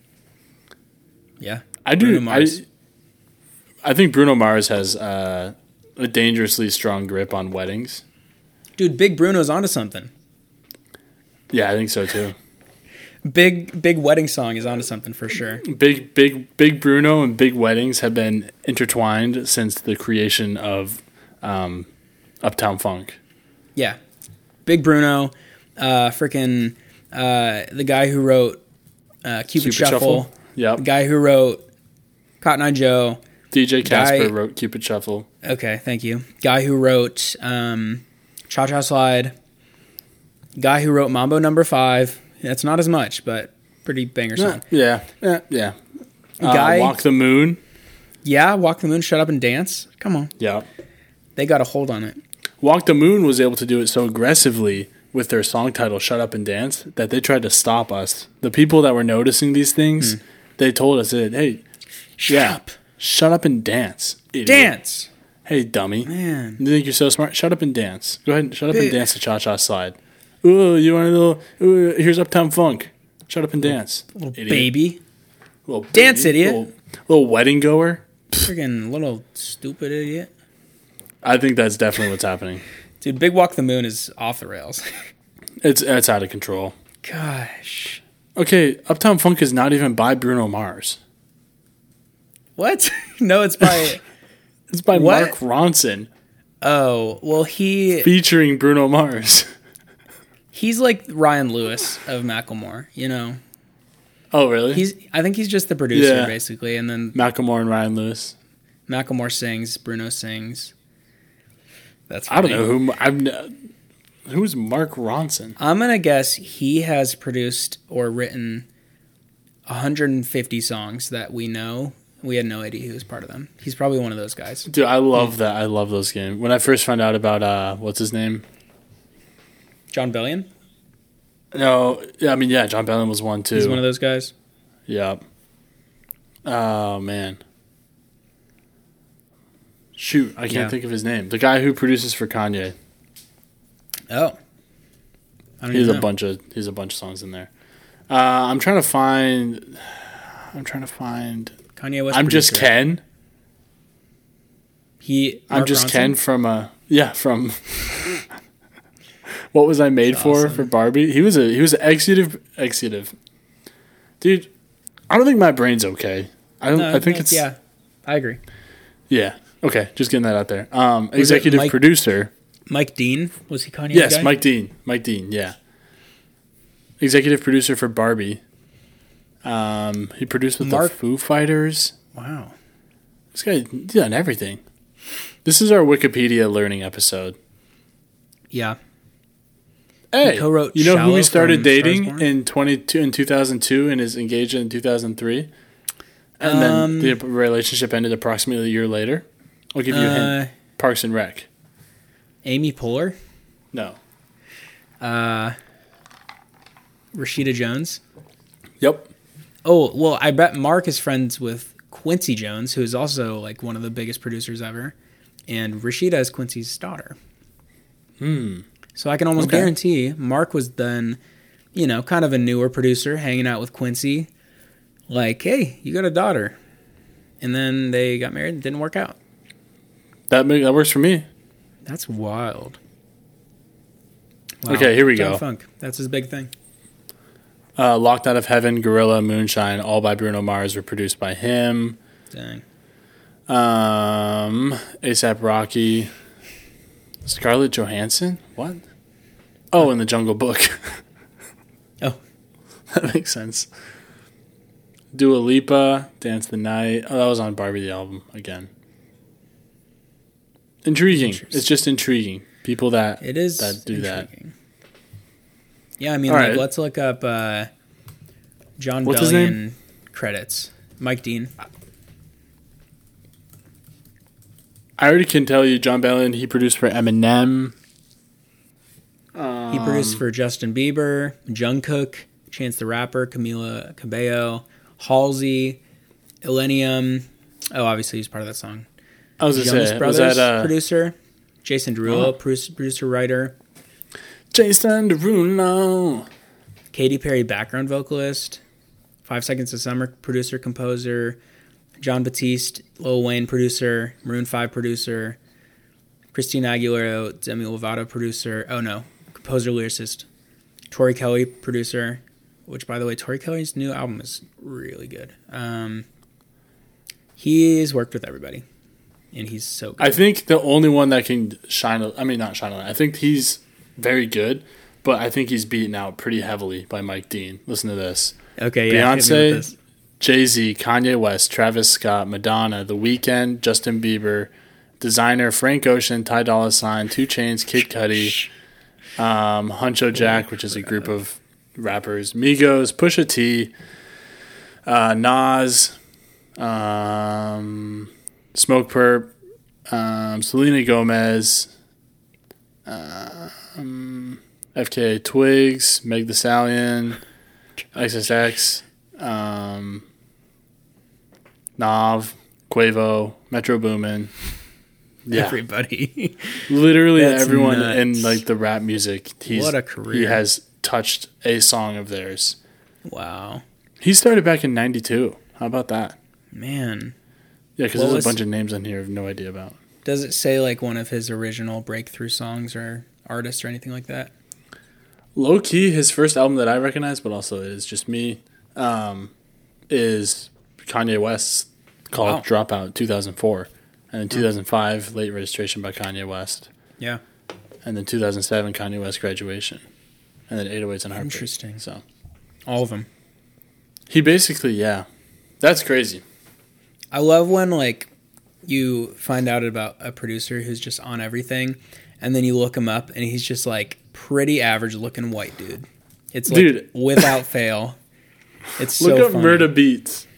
Yeah, I do. Bruno Mars. I, I think Bruno Mars has uh, a dangerously strong grip on weddings. Dude, Big Bruno's onto something. Yeah, I think so too. Big Big Wedding Song is onto something for sure. Big, big, big Bruno and big weddings have been intertwined since the creation of um, Uptown Funk. Yeah, Big Bruno, uh, freaking uh, the guy who wrote uh, Cupid, Cupid Shuffle, Shuffle. the Yep. guy who wrote Cotton Eye Joe. D J Casper Guy- wrote Cupid Shuffle. Okay, thank you. Guy who wrote um, Cha Cha Slide. Guy who wrote Mambo Number Five. That's not as much, but pretty banger song. Yeah, yeah, yeah. Uh, Guy- Walk the Moon. Yeah, Walk the Moon, Shut Up and Dance. Come on, Yeah. they got a hold on it. Walk the Moon was able to do it so aggressively with their song title "Shut Up and Dance" that they tried to stop us. The people that were noticing these things, they told us that, "Hey, Shut yeah, up, shut up and dance, idiot. dance, Hey, dummy, man." you think you're so smart? Shut up and dance. Go ahead and shut up and Hey. dance the Cha Cha Slide. Ooh, you want a little? Ooh, here's Uptown Funk. Shut up and dance, Little idiot. baby, Little Dance, baby. idiot. Little, little wedding goer. freaking little stupid idiot. I think that's definitely what's happening. Dude, Big Walk the Moon is off the rails. It's it's out of control. Gosh. Okay, Uptown Funk is not even by Bruno Mars. What? No, it's by. It's by What? Mark Ronson Oh, well, he featuring Bruno Mars. he's like Ryan Lewis of Macklemore, you know. Oh, really? He's I think he's just the producer Yeah. basically, and then Macklemore and Ryan Lewis. Macklemore sings, Bruno sings. That's I don't funny. know who I'm. n- Who's Mark Ronson? I'm gonna guess he has produced or written one hundred fifty songs that we know. We had no idea he was part of them. He's probably one of those guys. Dude, I love that. I love those games. When I first found out about uh, what's his name? John Bellion? No, yeah, I mean, yeah, John Bellion was one too. He's one of those guys. Yep. Oh man. Shoot, I can't Yeah. think of his name. The guy who produces for Kanye. Oh. I don't He's even a know. bunch of he's a bunch of songs in there. Uh, I'm trying to find. I'm trying to find. Kanye West. I'm just producer. Ken. He. I'm Mark just Ronson? Ken from uh yeah from. What was I made for awesome. for Barbie? He was a he was an executive executive. Dude, I don't think my brain's okay. I don't. No, I think no, it's yeah. I agree. yeah. Okay, just getting that out there. Um, Was it executive Mike- producer. Mike Dean, was he Kanye's Yes, guy? Mike Dean. Mike Dean. Yeah. Executive producer for Barbie. Um, he produced with Mark- the Foo Fighters. Wow. This guy he's done everything. This is our Wikipedia learning episode. Yeah. Hey, co-wrote you know who Shallow he started from Star is dating Born? in twenty-two in two thousand two and is engaged in two thousand three, and Um, then the relationship ended approximately a year later. I'll give you a Uh, hint. Parks and Rec. Amy Poehler, No. uh, Rashida Jones. Yep. Oh, well, I bet Mark is friends with Quincy Jones, who is also like one of the biggest producers ever. And Rashida is Quincy's daughter. Hmm. So I can almost Okay. guarantee Mark was then, you know, kind of a newer producer hanging out with Quincy. Like, hey, you got a daughter. And then they got married and it didn't work out. That ma- that works for me. That's wild. Wow. Okay, here we John go. Funk. That's his big thing. Uh, Locked Out of Heaven, Gorilla, Moonshine, all by Bruno Mars, were produced by him. Dang. Um, ASAP Rocky, Scarlett Johansson. What? Oh, in the Jungle Book. Oh, That makes sense. Dua Lipa, Dance the Night. Oh, that was on Barbie the album again. Intriguing. Interesting. It's just intriguing. People that it is that do intriguing. Yeah, I mean, All like, right. let's look up uh, John What's his Bellion name? credits. Mike Dean. I already can tell you, John Bellion. He produced for Eminem. He produced for Justin Bieber, Jungkook, Chance the Rapper, Camila Cabello, Halsey, Illenium. Oh, obviously he's part of that song. I was gonna Jonas say, was Brothers that uh, producer, Jason Derulo, Oh. producer, producer, writer, Jason Derulo? Katy Perry, background vocalist, Five Seconds of Summer, producer, composer, John Batiste, Lil Wayne, producer, Maroon five producer, Christina Aguilera, Demi Lovato, producer. Oh no, composer, lyricist, Tori Kelly, producer. Which, by the way, Tori Kelly's new album is really good. Um, he's worked with everybody, and he's so good. I think the only one that can shine. a- I mean, not shine. a- I think he's very good, but I think he's beaten out pretty heavily by Mike Dean. Listen to this. Okay, yeah. hit me with Beyonce, this. Jay-Z, Kanye West, Travis Scott, Madonna, The Weeknd, Justin Bieber, Designer, Frank Ocean, Ty Dolla $ign, two Chainz, Kid Cudi, um, Huncho Jack, which is a group of rappers, Migos, Pusha T, uh, Nas, um, Smoke Perp, um, Selena Gomez, um, F K A Twigs, Meg Thee Stallion, X S X, um, Nav, Quavo, Metro Boomin. Yeah, Everybody. literally That's everyone nuts. in like the rap music. He's, What a career. He has touched a song of theirs. Wow. He started back in ninety-two. How about that? Man. Yeah, because What there's was- a bunch of names on here I have no idea about. Does it say like one of his original breakthrough songs or artists or anything like that? Low key, his first album that I recognize, but also is just me, um, is Kanye West's called Wow. Dropout two thousand four. And then two thousand five, Late Registration by Kanye West. Yeah. And then two thousand seven, Kanye West Graduation. And then eight oh eights and Heartbreak. Interesting. So All of them. he basically, yeah. That's crazy. I love when like you find out about a producer who's just on everything and then you look him up and he's just like pretty average looking white dude. It's like Dude. without fail. It's Look so up funny. Murda Beats.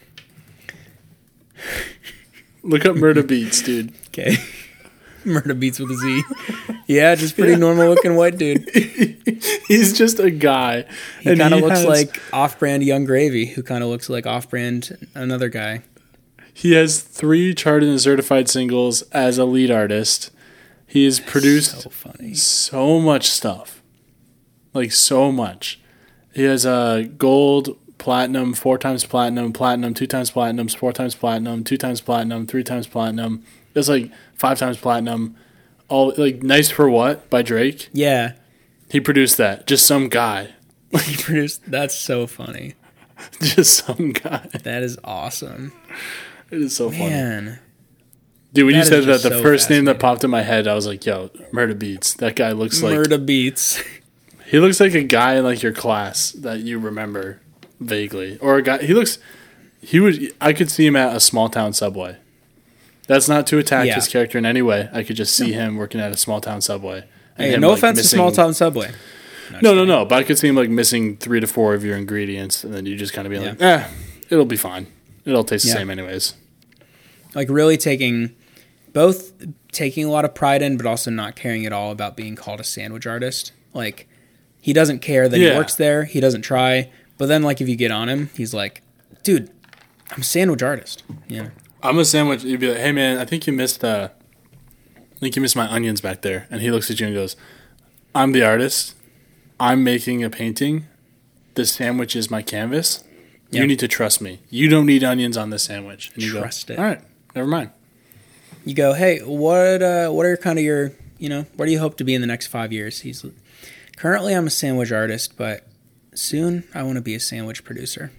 Look up Murda Beats, dude. Okay. Murder Beats with a Z. Yeah, just pretty normal looking white dude. He's just a guy. He kind of looks like off-brand Young Gravy, who kind of looks like off-brand another guy. He has three charted and certified singles as a lead artist. He has produced So funny. so much stuff. Like, so much. He has a gold, platinum, four times platinum, platinum, two times platinum, four times platinum, two times platinum, three times platinum. It's like five times platinum. All like Nice for What by Drake. Yeah. He produced that. Just some guy. He produced. That's so funny. Just some guy. That is awesome. It is so funny. Man. Dude, when That you is said that, just the so first name that fascinating. popped in my head, I was like, yo, Murda Beats. That guy looks like Murder Beats. he looks like a guy in like your class that you remember vaguely. Or a guy he looks he would I could see him at a small town Subway. That's not to attack Yeah. his character in any way. I could just see him working at a small town Subway. and Hey, him, no like, offense to missing- Small Town Subway. No, no, no. But I could see him like missing three to four of your ingredients, and then you just kind of be like, eh, it'll be fine. It'll taste the Yeah. same anyways. Like really taking both taking a lot of pride in, but also not caring at all about being called a sandwich artist. Like, he doesn't care that Yeah. he works there. He doesn't try. But then, like, if you get on him, he's like, dude, I'm a sandwich artist. Yeah. I'm a sandwich. You'd be like, hey man, I think you missed uh, I think you missed my onions back there. And he looks at you and goes, I'm the artist. I'm making a painting. This sandwich is my canvas. Yeah. You need to trust me. You don't need onions on this sandwich. And you Trust go, it. all right, never mind. You go, hey, what uh, what are kind of your, you know, where do you hope to be in the next five years? He's currently I'm a sandwich artist, but soon I want to be a sandwich producer.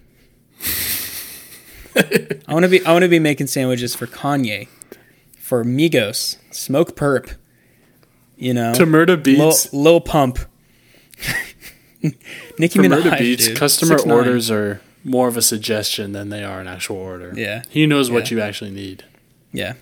I want to be I want to be making sandwiches for Kanye, for Migos, Smoke Perp, you know, Tamerta Beats. Lil, Lil Pump, Nicki For Minaj, Murder Beats, dude. customer six nine. orders are more of a suggestion than they are an actual order. Yeah. He knows what Yeah. you actually need. Yeah.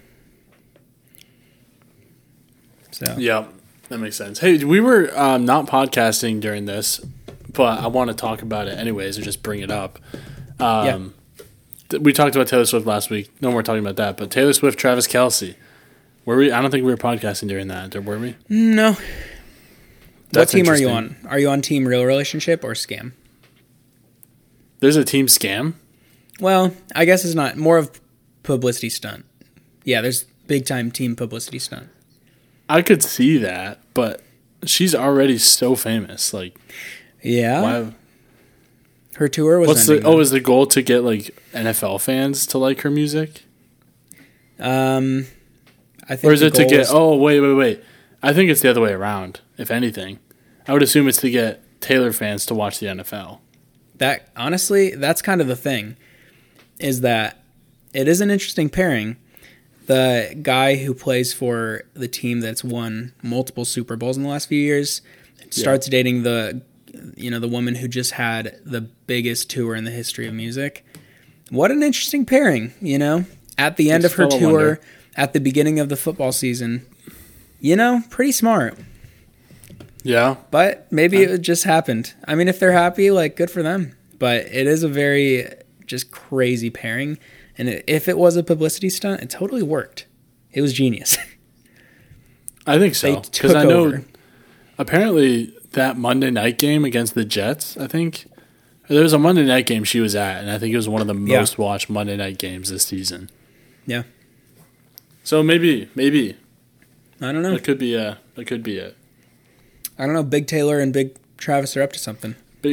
So Yeah, that makes sense. Hey, we were um, not podcasting during this, but I want to talk about it anyways or just bring it up. Um, th- we talked about Taylor Swift last week. No more talking about that. But Taylor Swift, Travis Kelce. Were we? I don't think we were podcasting during that. Were we? no. That's what team are you interesting. on? Are you on Team Real Relationship or Scam? There's a team scam. Well, I guess it's not more of publicity stunt. Yeah, there's big time team publicity stunt. I could see that, but she's already so famous. Like, Yeah, why? her tour was. What's the? ending, Oh, though. is the goal to get like N F L fans to like her music? um, I think. Or is the it to goal get? is- Oh, wait, wait, wait. I think it's the other way around. If anything, I would assume it's to get Taylor fans to watch the N F L. that honestly, that's kind of the thing, is that it is an interesting pairing. The guy who plays for the team that's won multiple Super Bowls in the last few years starts dating the, you know, the woman who just had the biggest tour in the history of music. What an interesting pairing, you know? At the end It's of her still a tour, wonder. at the beginning of the football season, you know, pretty smart. Yeah, But maybe it just happened. I mean, if they're happy, like, good for them. But it is a very just crazy pairing. And it, if it was a publicity stunt, it totally worked. It was genius. I think They so. took Because I know over. apparently that Monday night game against the Jets, I think there was a Monday night game she was at, and I think it was one of the Yeah. most watched Monday night games this season. Yeah. So maybe, maybe I don't know. that could be a, that could be it. I don't know. Big Taylor and Big Travis are up to something. Big,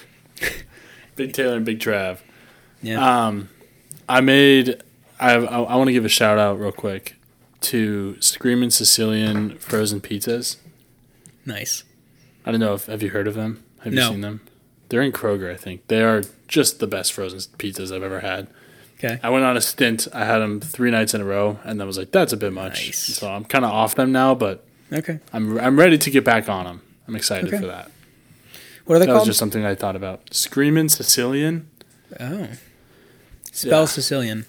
Big Taylor and Big Trav. Yeah. Um, I made. I I, I want to give a shout out real quick to Screamin' Sicilian frozen pizzas. Nice. I don't know if have you heard of them? Have you No. seen them? They're in Kroger, I think. They are just the best frozen pizzas I've ever had. Okay. I went on a stint. I had them three nights in a row, and I was like, "That's a bit much." Nice. So I'm kind of off them now, but Okay. I'm I'm ready to get back on them. I'm excited Okay. for that. What are they That was called? just something I thought about. Screamin' Sicilian. Oh. Spell Yeah. Sicilian.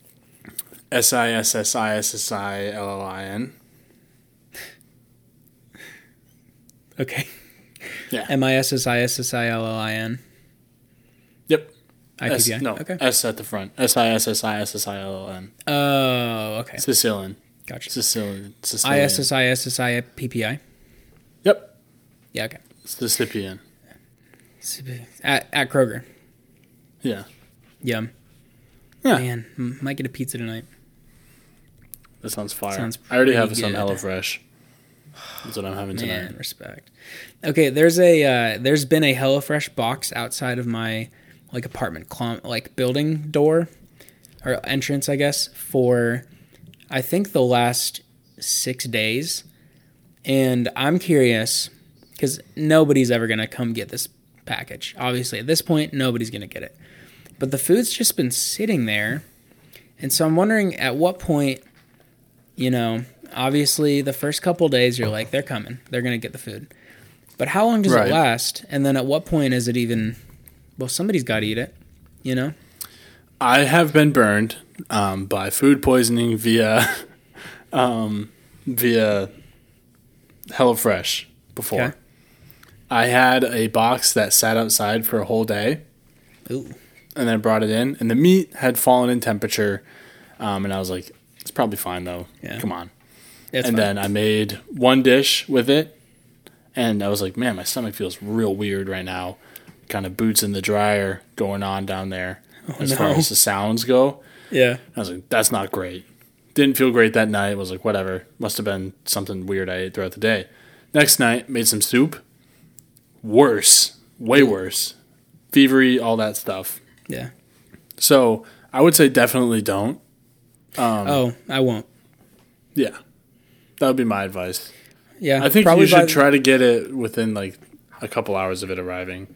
S I S S I S S I L L I N. Okay. Yeah. M I S S I S S I L L I N. Yep. I P S, P I. no, Okay. S at the front. S I S S I S S I L L N. Oh, okay. Sicilian. Gotcha. Sicilian. Sicilian. I S S I S S I P P I. Yep. Yeah, okay. Sicilian. At, at Kroger. Yeah. Yum. Yeah. Man, m- might get a pizza tonight. That sounds fire. Sounds I already pretty have some good. HelloFresh. That's what I'm having tonight. Man, respect. Okay, there's a uh, there's been a HelloFresh box outside of my like apartment clom- like building door or entrance, I guess, for I think the last six days, and I'm curious because nobody's ever gonna come get this package. Obviously, at this point, nobody's gonna get it, but the food's just been sitting there, and so I'm wondering at what point, you know. Obviously, the first couple days, you're like, they're coming. They're going to get the food. But how long does Right. it last? And then at what point is it even, well, somebody's got to eat it, you know? I have been burned um, by food poisoning via um, via HelloFresh before. Okay. I had a box that sat outside for a whole day, Ooh. and then brought it in, and the meat had fallen in temperature, um, and I was like, it's probably fine though. Yeah. Come on. It's and fine. then I made one dish with it, and I was like, man, my stomach feels real weird right now. Kind of boots in the dryer going on down there as no. far as the sounds go. Yeah. I was like, that's not great. Didn't feel great that night. Was like, whatever. Must have been something weird I ate throughout the day. Next night, made some soup. Worse. Way worse. Fevery, all that stuff. Yeah. So I would say definitely don't. Um, oh, I won't. Yeah. That would be my advice. Yeah. I think probably you should by- try to get it within like a couple hours of it arriving.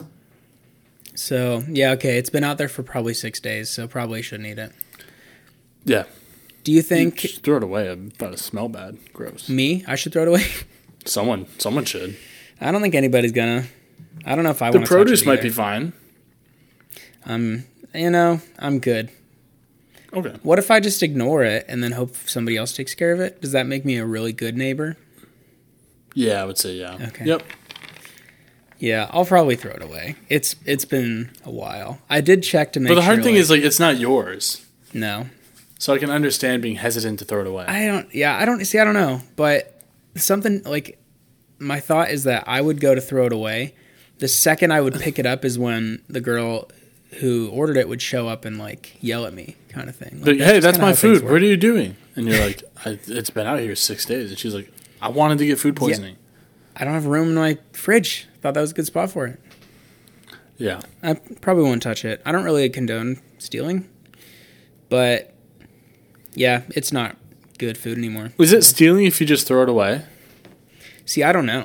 So, yeah, okay. It's been out there for probably six days, so probably shouldn't eat it. Yeah. Do you think Just throw it away. It better smell bad. Gross. me, I should throw it away? Someone someone should. I don't think anybody's gonna. I don't know if I The want to produce touch it might either. be fine. Um, you know, I'm good. Okay. What if I just ignore it and then hope somebody else takes care of it? Does that make me a really good neighbor? Yeah, I would say yeah. Okay. Yep. Yeah, I'll probably throw it away. It's it's been a while. I did check to make But the hard sure, thing like- is like it's not yours. no. So I can understand being hesitant to throw it away. I don't. Yeah, I don't see. I don't know, but something like my thought is that I would go to throw it away. The second I would pick it up is when the girl who ordered it would show up and like yell at me, kind of thing. Like, Like, hey, just that's kinda my how things food. work. What are you doing? And you're like, I, it's been out here six days. And she's like, I wanted to get food poisoning. I don't have room in my fridge. Thought that was a good spot for it. Yeah. I probably won't touch it. I don't really condone stealing, but yeah, it's not good food anymore. Is it stealing if you just throw it away? See, I don't know.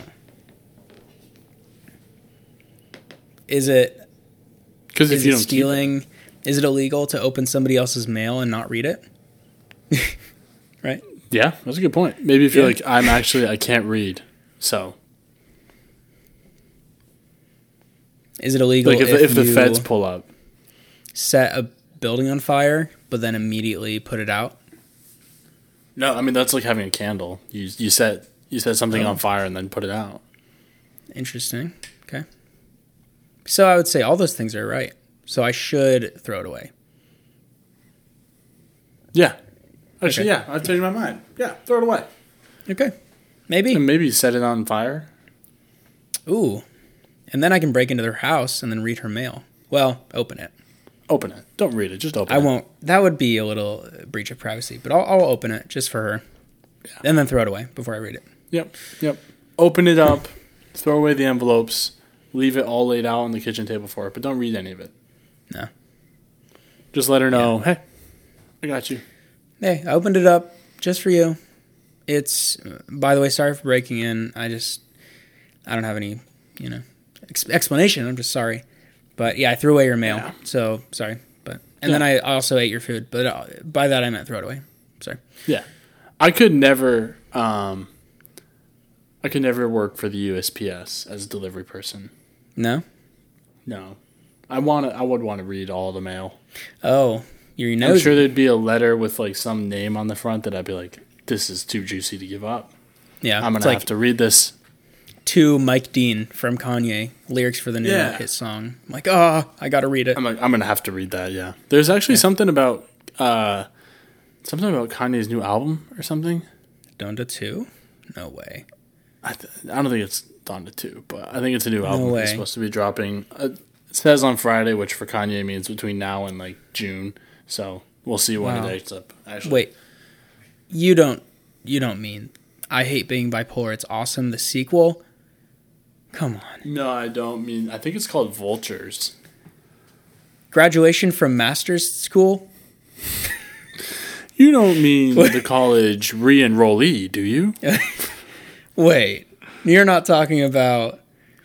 Is it Because if is you it don't keep stealing? Is it illegal to open somebody else's mail and not read it? Right? it- yeah, that's a good point. Maybe if you're Yeah. like, I'm actually, I can't read. So, Is it illegal like if, if, if the you feds pull up. set a building on fire but then immediately put it out? No, I mean, that's like having a candle. You you set you set something Oh. on fire and then put it out. Interesting. Okay. So I would say all those things are right. So I should throw it away. Yeah. Actually, Okay. yeah, I've changed my mind. Yeah, throw it away. Okay. Maybe. And maybe set it on fire. Ooh. And then I can break into their house and then read her mail. Well, open it. Open it. Don't read it. Just open I it. won't. That would be a little uh, breach of privacy, but I'll, I'll open it just for her. Yeah. And then throw it away before I read it. Yep. Yep. Open it up. Throw away the envelopes. Leave it all laid out on the kitchen table for her, but don't read any of it. No. Just let her know, hey, I got you. Hey, I opened it up just for you. It's, uh, by the way, sorry for breaking in. I just, I don't have any, you know, ex- explanation. I'm just sorry. But yeah, I threw away your mail. Yeah. So sorry. But And Yeah. then I also ate your food. But uh, by that, I meant throw it away. Sorry. Yeah. I could never, um, I could never work for the U S P S as a delivery person. No? No. I want to, I would want to read all the mail. Oh, you're I'm nosy. sure there'd be a letter with like some name on the front that I'd be like, this is too juicy to give up. Yeah. I'm going it's to like have to read this. to Mike Dean from Kanye, lyrics for the new Yeah. hit song. I'm like, oh, I got to read it. I'm like, I'm going to have to read that. Yeah. There's actually something about, uh, something about Kanye's new album or something. Donda two? No way. I, th- I don't think it's Donda two, but I think it's a new album. way. It's supposed to be dropping. Uh, it says on Friday, which for Kanye means between now and like June. So we'll see when Wow. it dates up. Actually, Wait. You don't you don't mean I Hate Being Bipolar, It's Awesome, the sequel? Come on. No, I don't mean. I think it's called Vultures. Graduation from master's school? You don't mean the college re-enrollee, do you? Wait. You're not talking about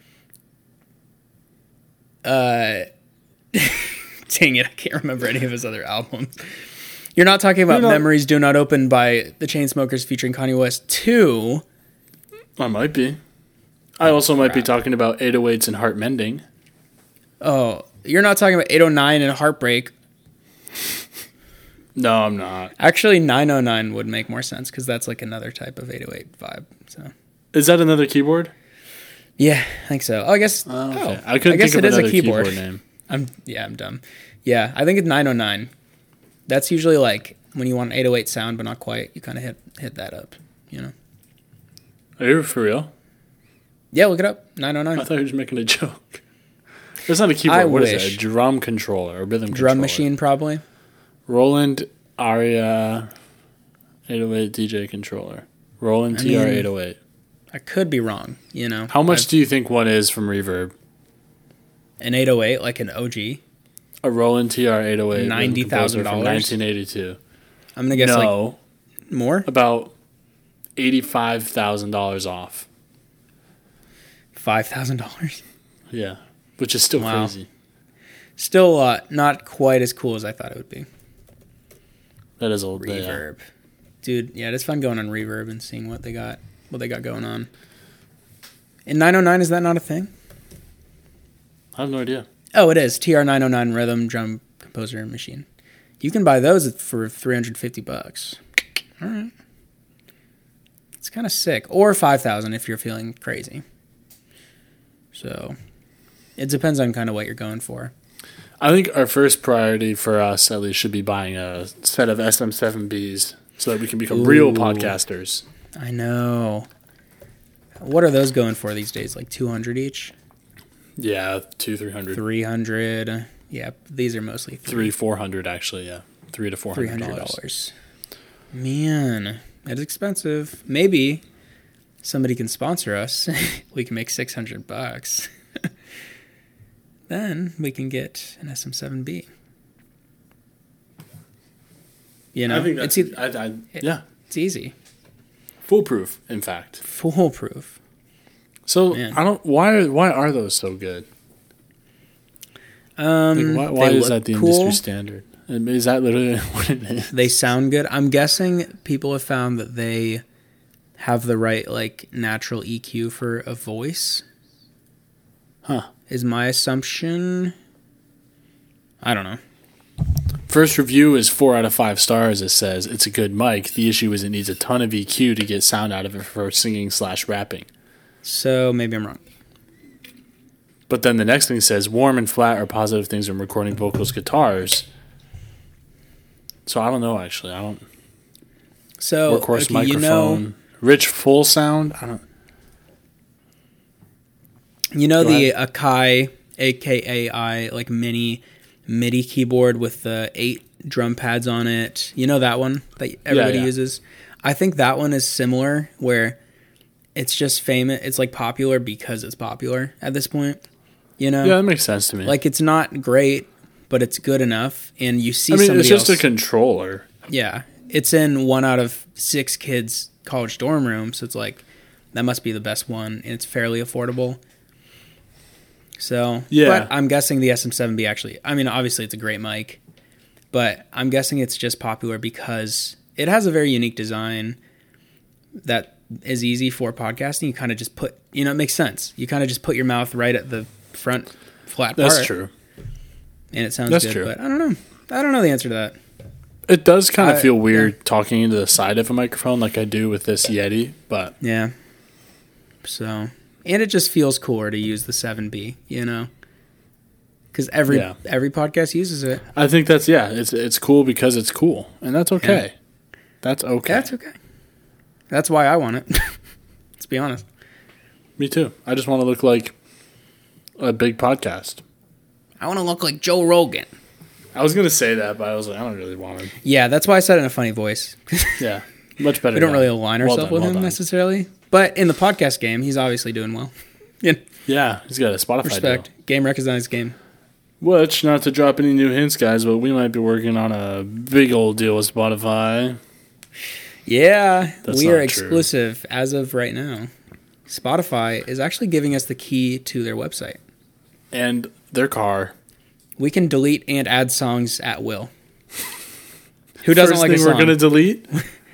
uh dang it, I can't remember any of his other albums. You're not talking about You're not- Memories Do Not Open by the Chainsmokers featuring Kanye West two. I might be. I also might be crap. talking about eight oh eights and Heart Mending. Oh, you're not talking about eight oh nine and Heartbreak. No, I'm not. Actually, nine oh nine would make more sense because that's like another type of eight oh eight vibe. So, Is that another keyboard? yeah, I think so. Oh, I guess. Oh, Oh, okay. I couldn't guess think it of is a another keyboard. keyboard name. I'm yeah, I'm dumb. Yeah, I think it's nine oh nine. That's usually like when you want an eight oh eight sound, but not quite. You kind of hit hit that up. you know. Are you for real? Yeah, look it up. nine oh I nine. thought you were just making a joke. It's not a keyboard. I What is wish. it? A drum controller or rhythm Drum controller? machine, probably. Roland Aria eight oh eight D J controller. Roland I T R mean- eight oh eight. I could be wrong, you know. How much I've- do you think one is from Reverb? An eight oh eight, like an O G. A Roland T R eight oh eight ninety thousand from dollars? nineteen eighty-two. I'm going to guess No, like more? about eighty-five thousand dollars off. five thousand dollars. Yeah, which is still Wow. crazy. Still uh, not quite as cool as I thought it would be. That is old. Yeah. Reverb. Dude, yeah, it's fun going on Reverb and seeing what they got what they got going on. In nine oh nine, is that not a thing? I have no idea. Oh, it is. T R nine oh nine Rhythm Drum Composer Machine. You can buy those for three hundred fifty bucks. All right. It's kind of sick. Or five thousand if you're feeling crazy. So, it depends on kind of what you're going for. I think our first priority for us, at least, should be buying a set of S M seven Bs so that we can become Ooh. real podcasters. I know. What are those going for these days? Like two hundred each? Yeah, two, three hundred, three hundred. Yeah, these are mostly three, four hundred actually. Yeah, three to four three hundred hundred dollars. dollars. Man, that's expensive. Maybe somebody can sponsor us. We can make six hundred bucks. Then we can get an S M seven B. You know, I think that's it's, e- I, I, yeah, it's easy, foolproof. In fact, foolproof. so Man. I don't. Why? Why are those so good? Um, Like, why why they is look that the cool. industry standard? And is that literally what it is? They sound good. I'm guessing people have found that they have the right like natural E Q for a voice. Huh. Is my assumption. I don't know. First review is four out of five stars. It says it's a good mic. The issue is it needs a ton of E Q to get sound out of it for singing slash rapping. So maybe I'm wrong. But then the next thing says warm and flat are positive things when recording vocals, guitars. So I don't know actually. I don't So workhorse okay, microphone, you know, rich full sound. I don't. you know Go the Akai, A K A I, like mini MIDI keyboard with the eight drum pads on it. You know that one that everybody yeah. uses. I think that one is similar, where it's just famous. It's like popular because it's popular at this point. You know, Yeah, that makes sense to me. like it's not great, but it's good enough. And you see I mean, somebody it's just else. a controller. Yeah, it's in one out of six kids' college dorm room, so it's like that must be the best one, and it's fairly affordable. So, Yeah. but I'm guessing the S M seven B actually. I mean, obviously it's a great mic, but I'm guessing it's just popular because it has a very unique design that is easy for podcasting. You kind of just put, you know, it makes sense. You kind of just put your mouth right at the front flat part. That's true. And it sounds That's good, true. but I don't know. I don't know the answer to that. It does kind of I- feel weird talking into the side of a microphone like I do with this Yeti, but Yeah. So, and it just feels cooler to use the seven B, you know? Because every Yeah. every podcast uses it. I think that's yeah, it's it's cool because it's cool, and that's okay. That's okay. That's okay. That's why I want it. Let's be honest. Me too. I just want to look like a big podcast. I want to look like Joe Rogan. I was gonna say that, but I was like, I don't really want to. Yeah, that's why I said it in a funny voice. Yeah, much better. We don't done. really align Well ourselves done, with well him done. necessarily. But in the podcast game, he's obviously doing well. Yeah, Yeah, he's got a Spotify respect. deal. Game recognized game. Which, not to drop any new hints, guys, but we might be working on a big old deal with Spotify. Yeah, That's we are not true. exclusive as of right now. Spotify is actually giving us the key to their website. And their car. We can delete and add songs at will. Who doesn't First like a thing song? we're gonna delete?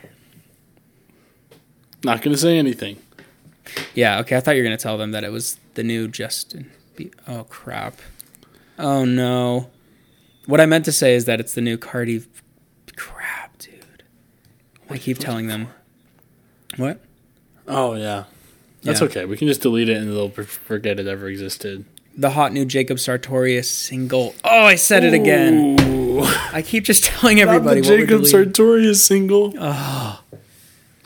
Not gonna say anything. Yeah, okay. I thought you were gonna tell them that it was the new Justin. Bie- Oh crap! Oh no! What I meant to say is that it's the new Cardi. Crap, dude! I keep telling them. What? Oh yeah, that's Yeah. okay. We can just delete it and they'll f- forget it ever existed. The hot new Jacob Sartorius single. Oh, I said it again. Ooh. I keep just telling Not everybody the what we're Jacob deleting. Sartorius single. Oh,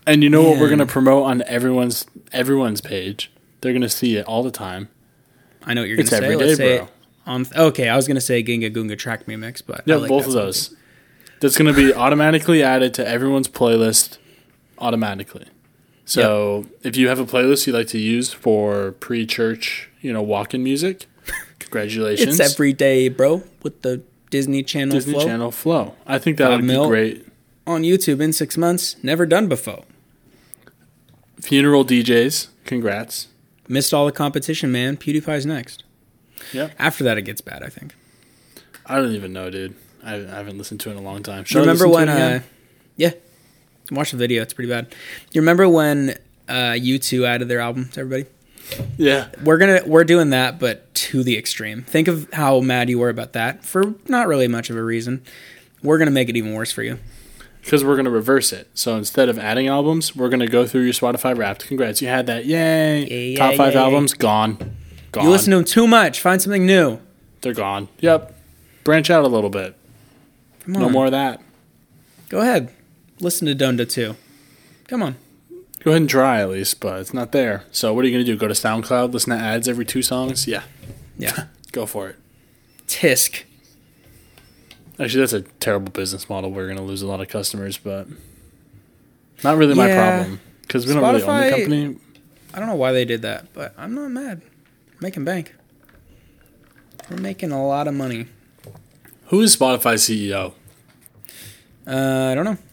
And you know what we're Man. going to promote on everyone's everyone's page? They're going to see it all the time. I know what you're going It's to say. every Let's day, say bro. it on. Okay, I was going to say Ginga Gunga Track Me Mix, but Yeah, I like both that of song those. too. That's going to be automatically added to everyone's playlist automatically. So if you have a playlist you like to use for pre-church, you know, walk-in music, congratulations. It's every day, bro, with the Disney Channel Disney flow Channel Flow. I think that Five would be mil. great. on YouTube in six months. Never done before. Funeral D Js, congrats. Missed all the competition, man. PewDiePie's next. Yep. After that, it gets bad, I think. I don't even know, dude. I, I haven't listened to it in a long time. Should You I remember listen to when, it uh, again? yeah, watch the video. It's pretty bad. You remember when uh, U two added their album to everybody? Yeah. We're gonna we're doing that, but to the extreme. Think of how mad you were about that for not really much of a reason. We're gonna make it even worse for you. Because we're going to reverse it. So instead of adding albums, we're going to go through your Spotify Wrapped. Congrats, you had that. Yay. Yeah, Top yeah, five yeah, albums, gone. Gone. You listen to them too much. Find something new. They're gone. Yep. Branch out a little bit. Come on. No more of that. Go ahead. Listen to Donda too. Come on. Go ahead and try at least, but it's not there. So what are you going to do? Go to SoundCloud, listen to ads every two songs? Yeah. Yeah. Go for it. Tisk. Actually, that's a terrible business model. We're going to lose a lot of customers, but not really my Yeah. problem. Because we don't really own the Spotify- company. I don't know why they did that, but I'm not mad. We're making bank. We're making a lot of money. Who is Spotify's C E O? Uh, I don't know.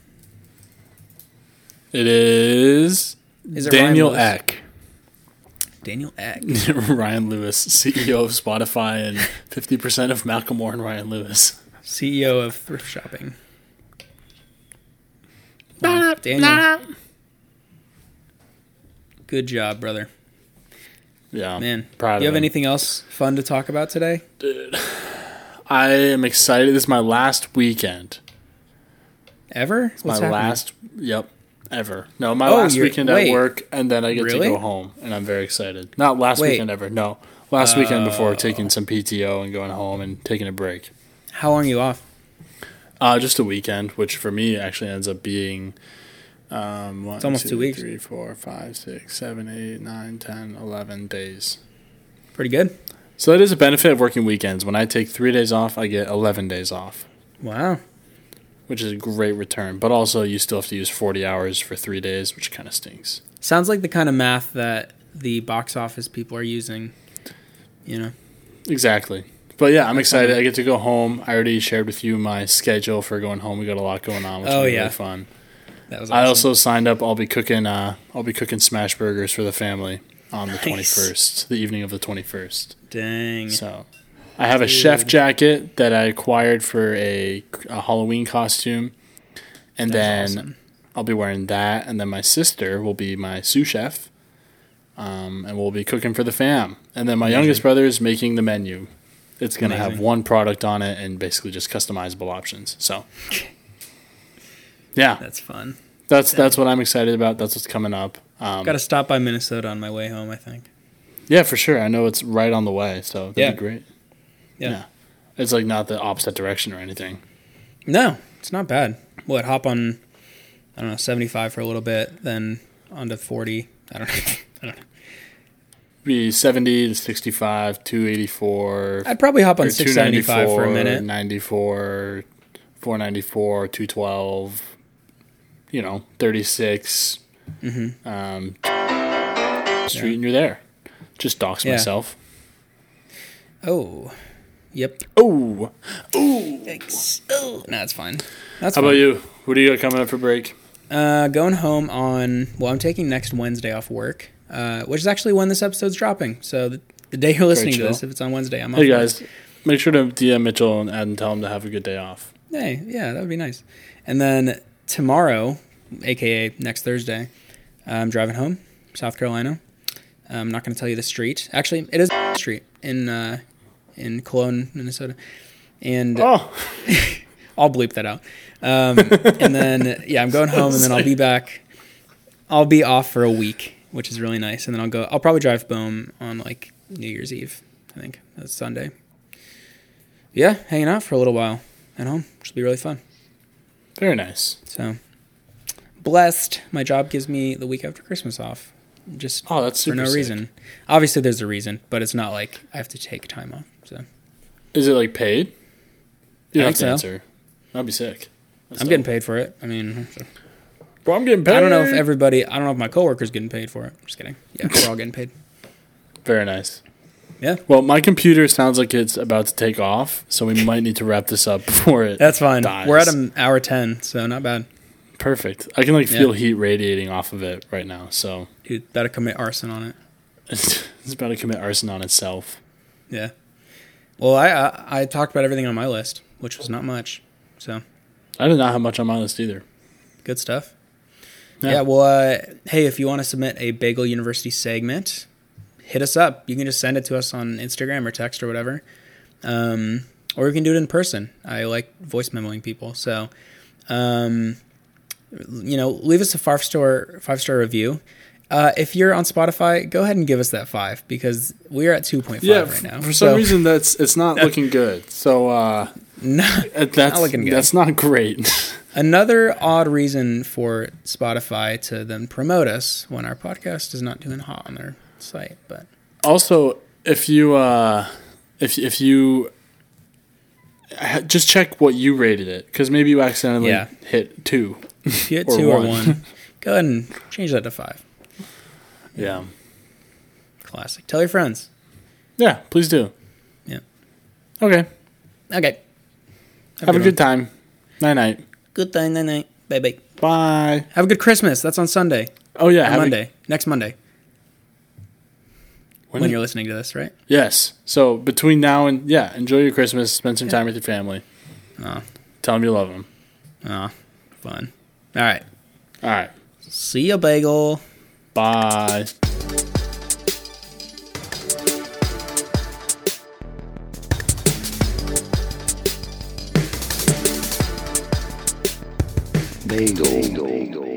It is, Is it Daniel Ryan Lewis? Eck. Daniel Eck. Ryan Lewis, C E O of Spotify and fifty percent of Macklemore and Ryan Lewis. C E O of Thrift Shopping. Wow, Daniel. Good job, brother. Yeah, Man, proud do you of have him. anything else fun to talk about today? I am excited. This is my last weekend. Ever? What's my happening? last, yep, ever. No, my Oh, last you're- weekend wait. at work, and then I get Really? to go home, and I'm very excited. Not last Wait. weekend ever. No, last weekend before Oh. taking some P T O and going home and taking a break. How long are you off? Uh, just a weekend, which for me actually ends up being um, one, It's almost two weeks. three, four, five, six, seven, eight, nine, ten, eleven days. Pretty good. So that is a benefit of working weekends. When I take three days off, I get eleven days off, Wow. which is a great return. But also, you still have to use forty hours for three days, which kind of stinks. Sounds like the kind of math that the box office people are using. You know? Exactly. But yeah, I'm excited. I get to go home. I already shared with you my schedule for going home. We got a lot going on, which Oh, will be yeah. really fun. That was awesome. I also signed up. I'll be cooking. Uh, I'll be cooking smash burgers for the family on the Nice. twenty-first, the evening of the twenty-first. Dang. So, I have a chef jacket that I acquired for a, a Halloween costume, and That's then awesome. I'll be wearing that. And then my sister will be my sous chef, um, and we'll be cooking for the fam. And then my Amazing. youngest brother is making the menu. It's gonna have Amazing. one product on it and basically just customizable options. So, yeah, That's fun. that's that's what I'm excited about. That's what's coming up. Um, Got to stop by Minnesota on my way home, I think. yeah, for sure. I know it's right on the way, so that'd Yeah. be great. Yeah. Yeah. It's like not the opposite direction or anything. No, it's not bad. What, hop on, I don't know, seventy-five for a little bit, then onto forty. I don't know. I don't know. Be seventy to sixty-five, two eighty-four, I'd probably hop on or six seventy-five for a minute. ninety-four, four ninety-four, two twelve, you know, thirty-six, Mm-hmm. um, street, and you're there. Just dox Yeah. myself. Oh. Yep. Oh, Yikes. Oh. No, it's fine. That's how fine. about you? What do you got coming up for break? Uh, going home on, well, I'm taking next Wednesday off work, uh, which is actually when this episode's dropping. So the, the day you're listening to chill. this, if it's on Wednesday, I'm off Hey work. guys, make sure to D M Mitchell and, and tell him to have a good day off. Hey, yeah, that would be nice. And then tomorrow, aka next Thursday, I'm driving home, South Carolina. I'm not going to tell you the street. Actually, it is street in uh, in Cologne, Minnesota. And Oh, I'll bleep that out. Um, and then yeah, I'm going home, and then I'll be back. I'll be off for a week, which is really nice. And then I'll go. I'll probably drive home on like New Year's Eve. I think that's Sunday. Yeah, hanging out for a little while at home, which will be really fun. very nice. So, blessed. My job gives me the week after Christmas off, just Oh, that's for super no sick. reason. Obviously, there's a reason, but it's not like I have to take time off. So Is it like paid? You I don't have think to so. answer. That'd be sick. That's I'm dope. getting paid for it. I mean, Bro, I'm getting paid. I don't know if everybody. I don't know if my coworkers getting paid for it. Just kidding. Yeah, we're all getting paid. Very nice. Yeah, Well, my computer sounds like it's about to take off, so we might need to wrap this up before it. that's fine. dies. We're at an hour ten, so not bad. Perfect. I can like Yeah. feel heat radiating off of it right now, so Dude, about to commit arson on it. it's about to commit arson on itself. Yeah. Well, I, I I talked about everything on my list, which was not much. So I did not have much on my list either. good stuff. Yeah. Yeah. well, uh, hey, if you want to submit a Bagel University segment, hit us up. You can just send it to us on Instagram or text or whatever. Um, or you can do it in person. I like voice memoing people. So, um, you know, leave us a five star five star review. Uh, if you're on Spotify, go ahead and give us that five because we're at two point five Yeah, right now. for some So- reason that's it's not looking good. So uh, No, that's not looking good. that's not great. Another odd reason for Spotify to then promote us when our podcast is not doing hot on their site. But Also, if you uh, if if you ha- just check what you rated it, because maybe you accidentally Yeah. hit two. if you hit Or two or one. one, go ahead and change that to five. Yeah, Classic. Tell your friends. yeah. Please do. Yeah. Okay. Okay. Have a good time. Night night. Good thing. Night night. Bye bye. Bye. Have a good Christmas. That's on Sunday. Oh yeah, On have a- Monday. Next Monday. when When is- you're listening to this, right? Yes. So between now and yeah, enjoy your Christmas. Spend some time with your family. Oh. Tell them you love them. Oh. Fun. All right. All right. See ya, Bagel. Bye. Bagel.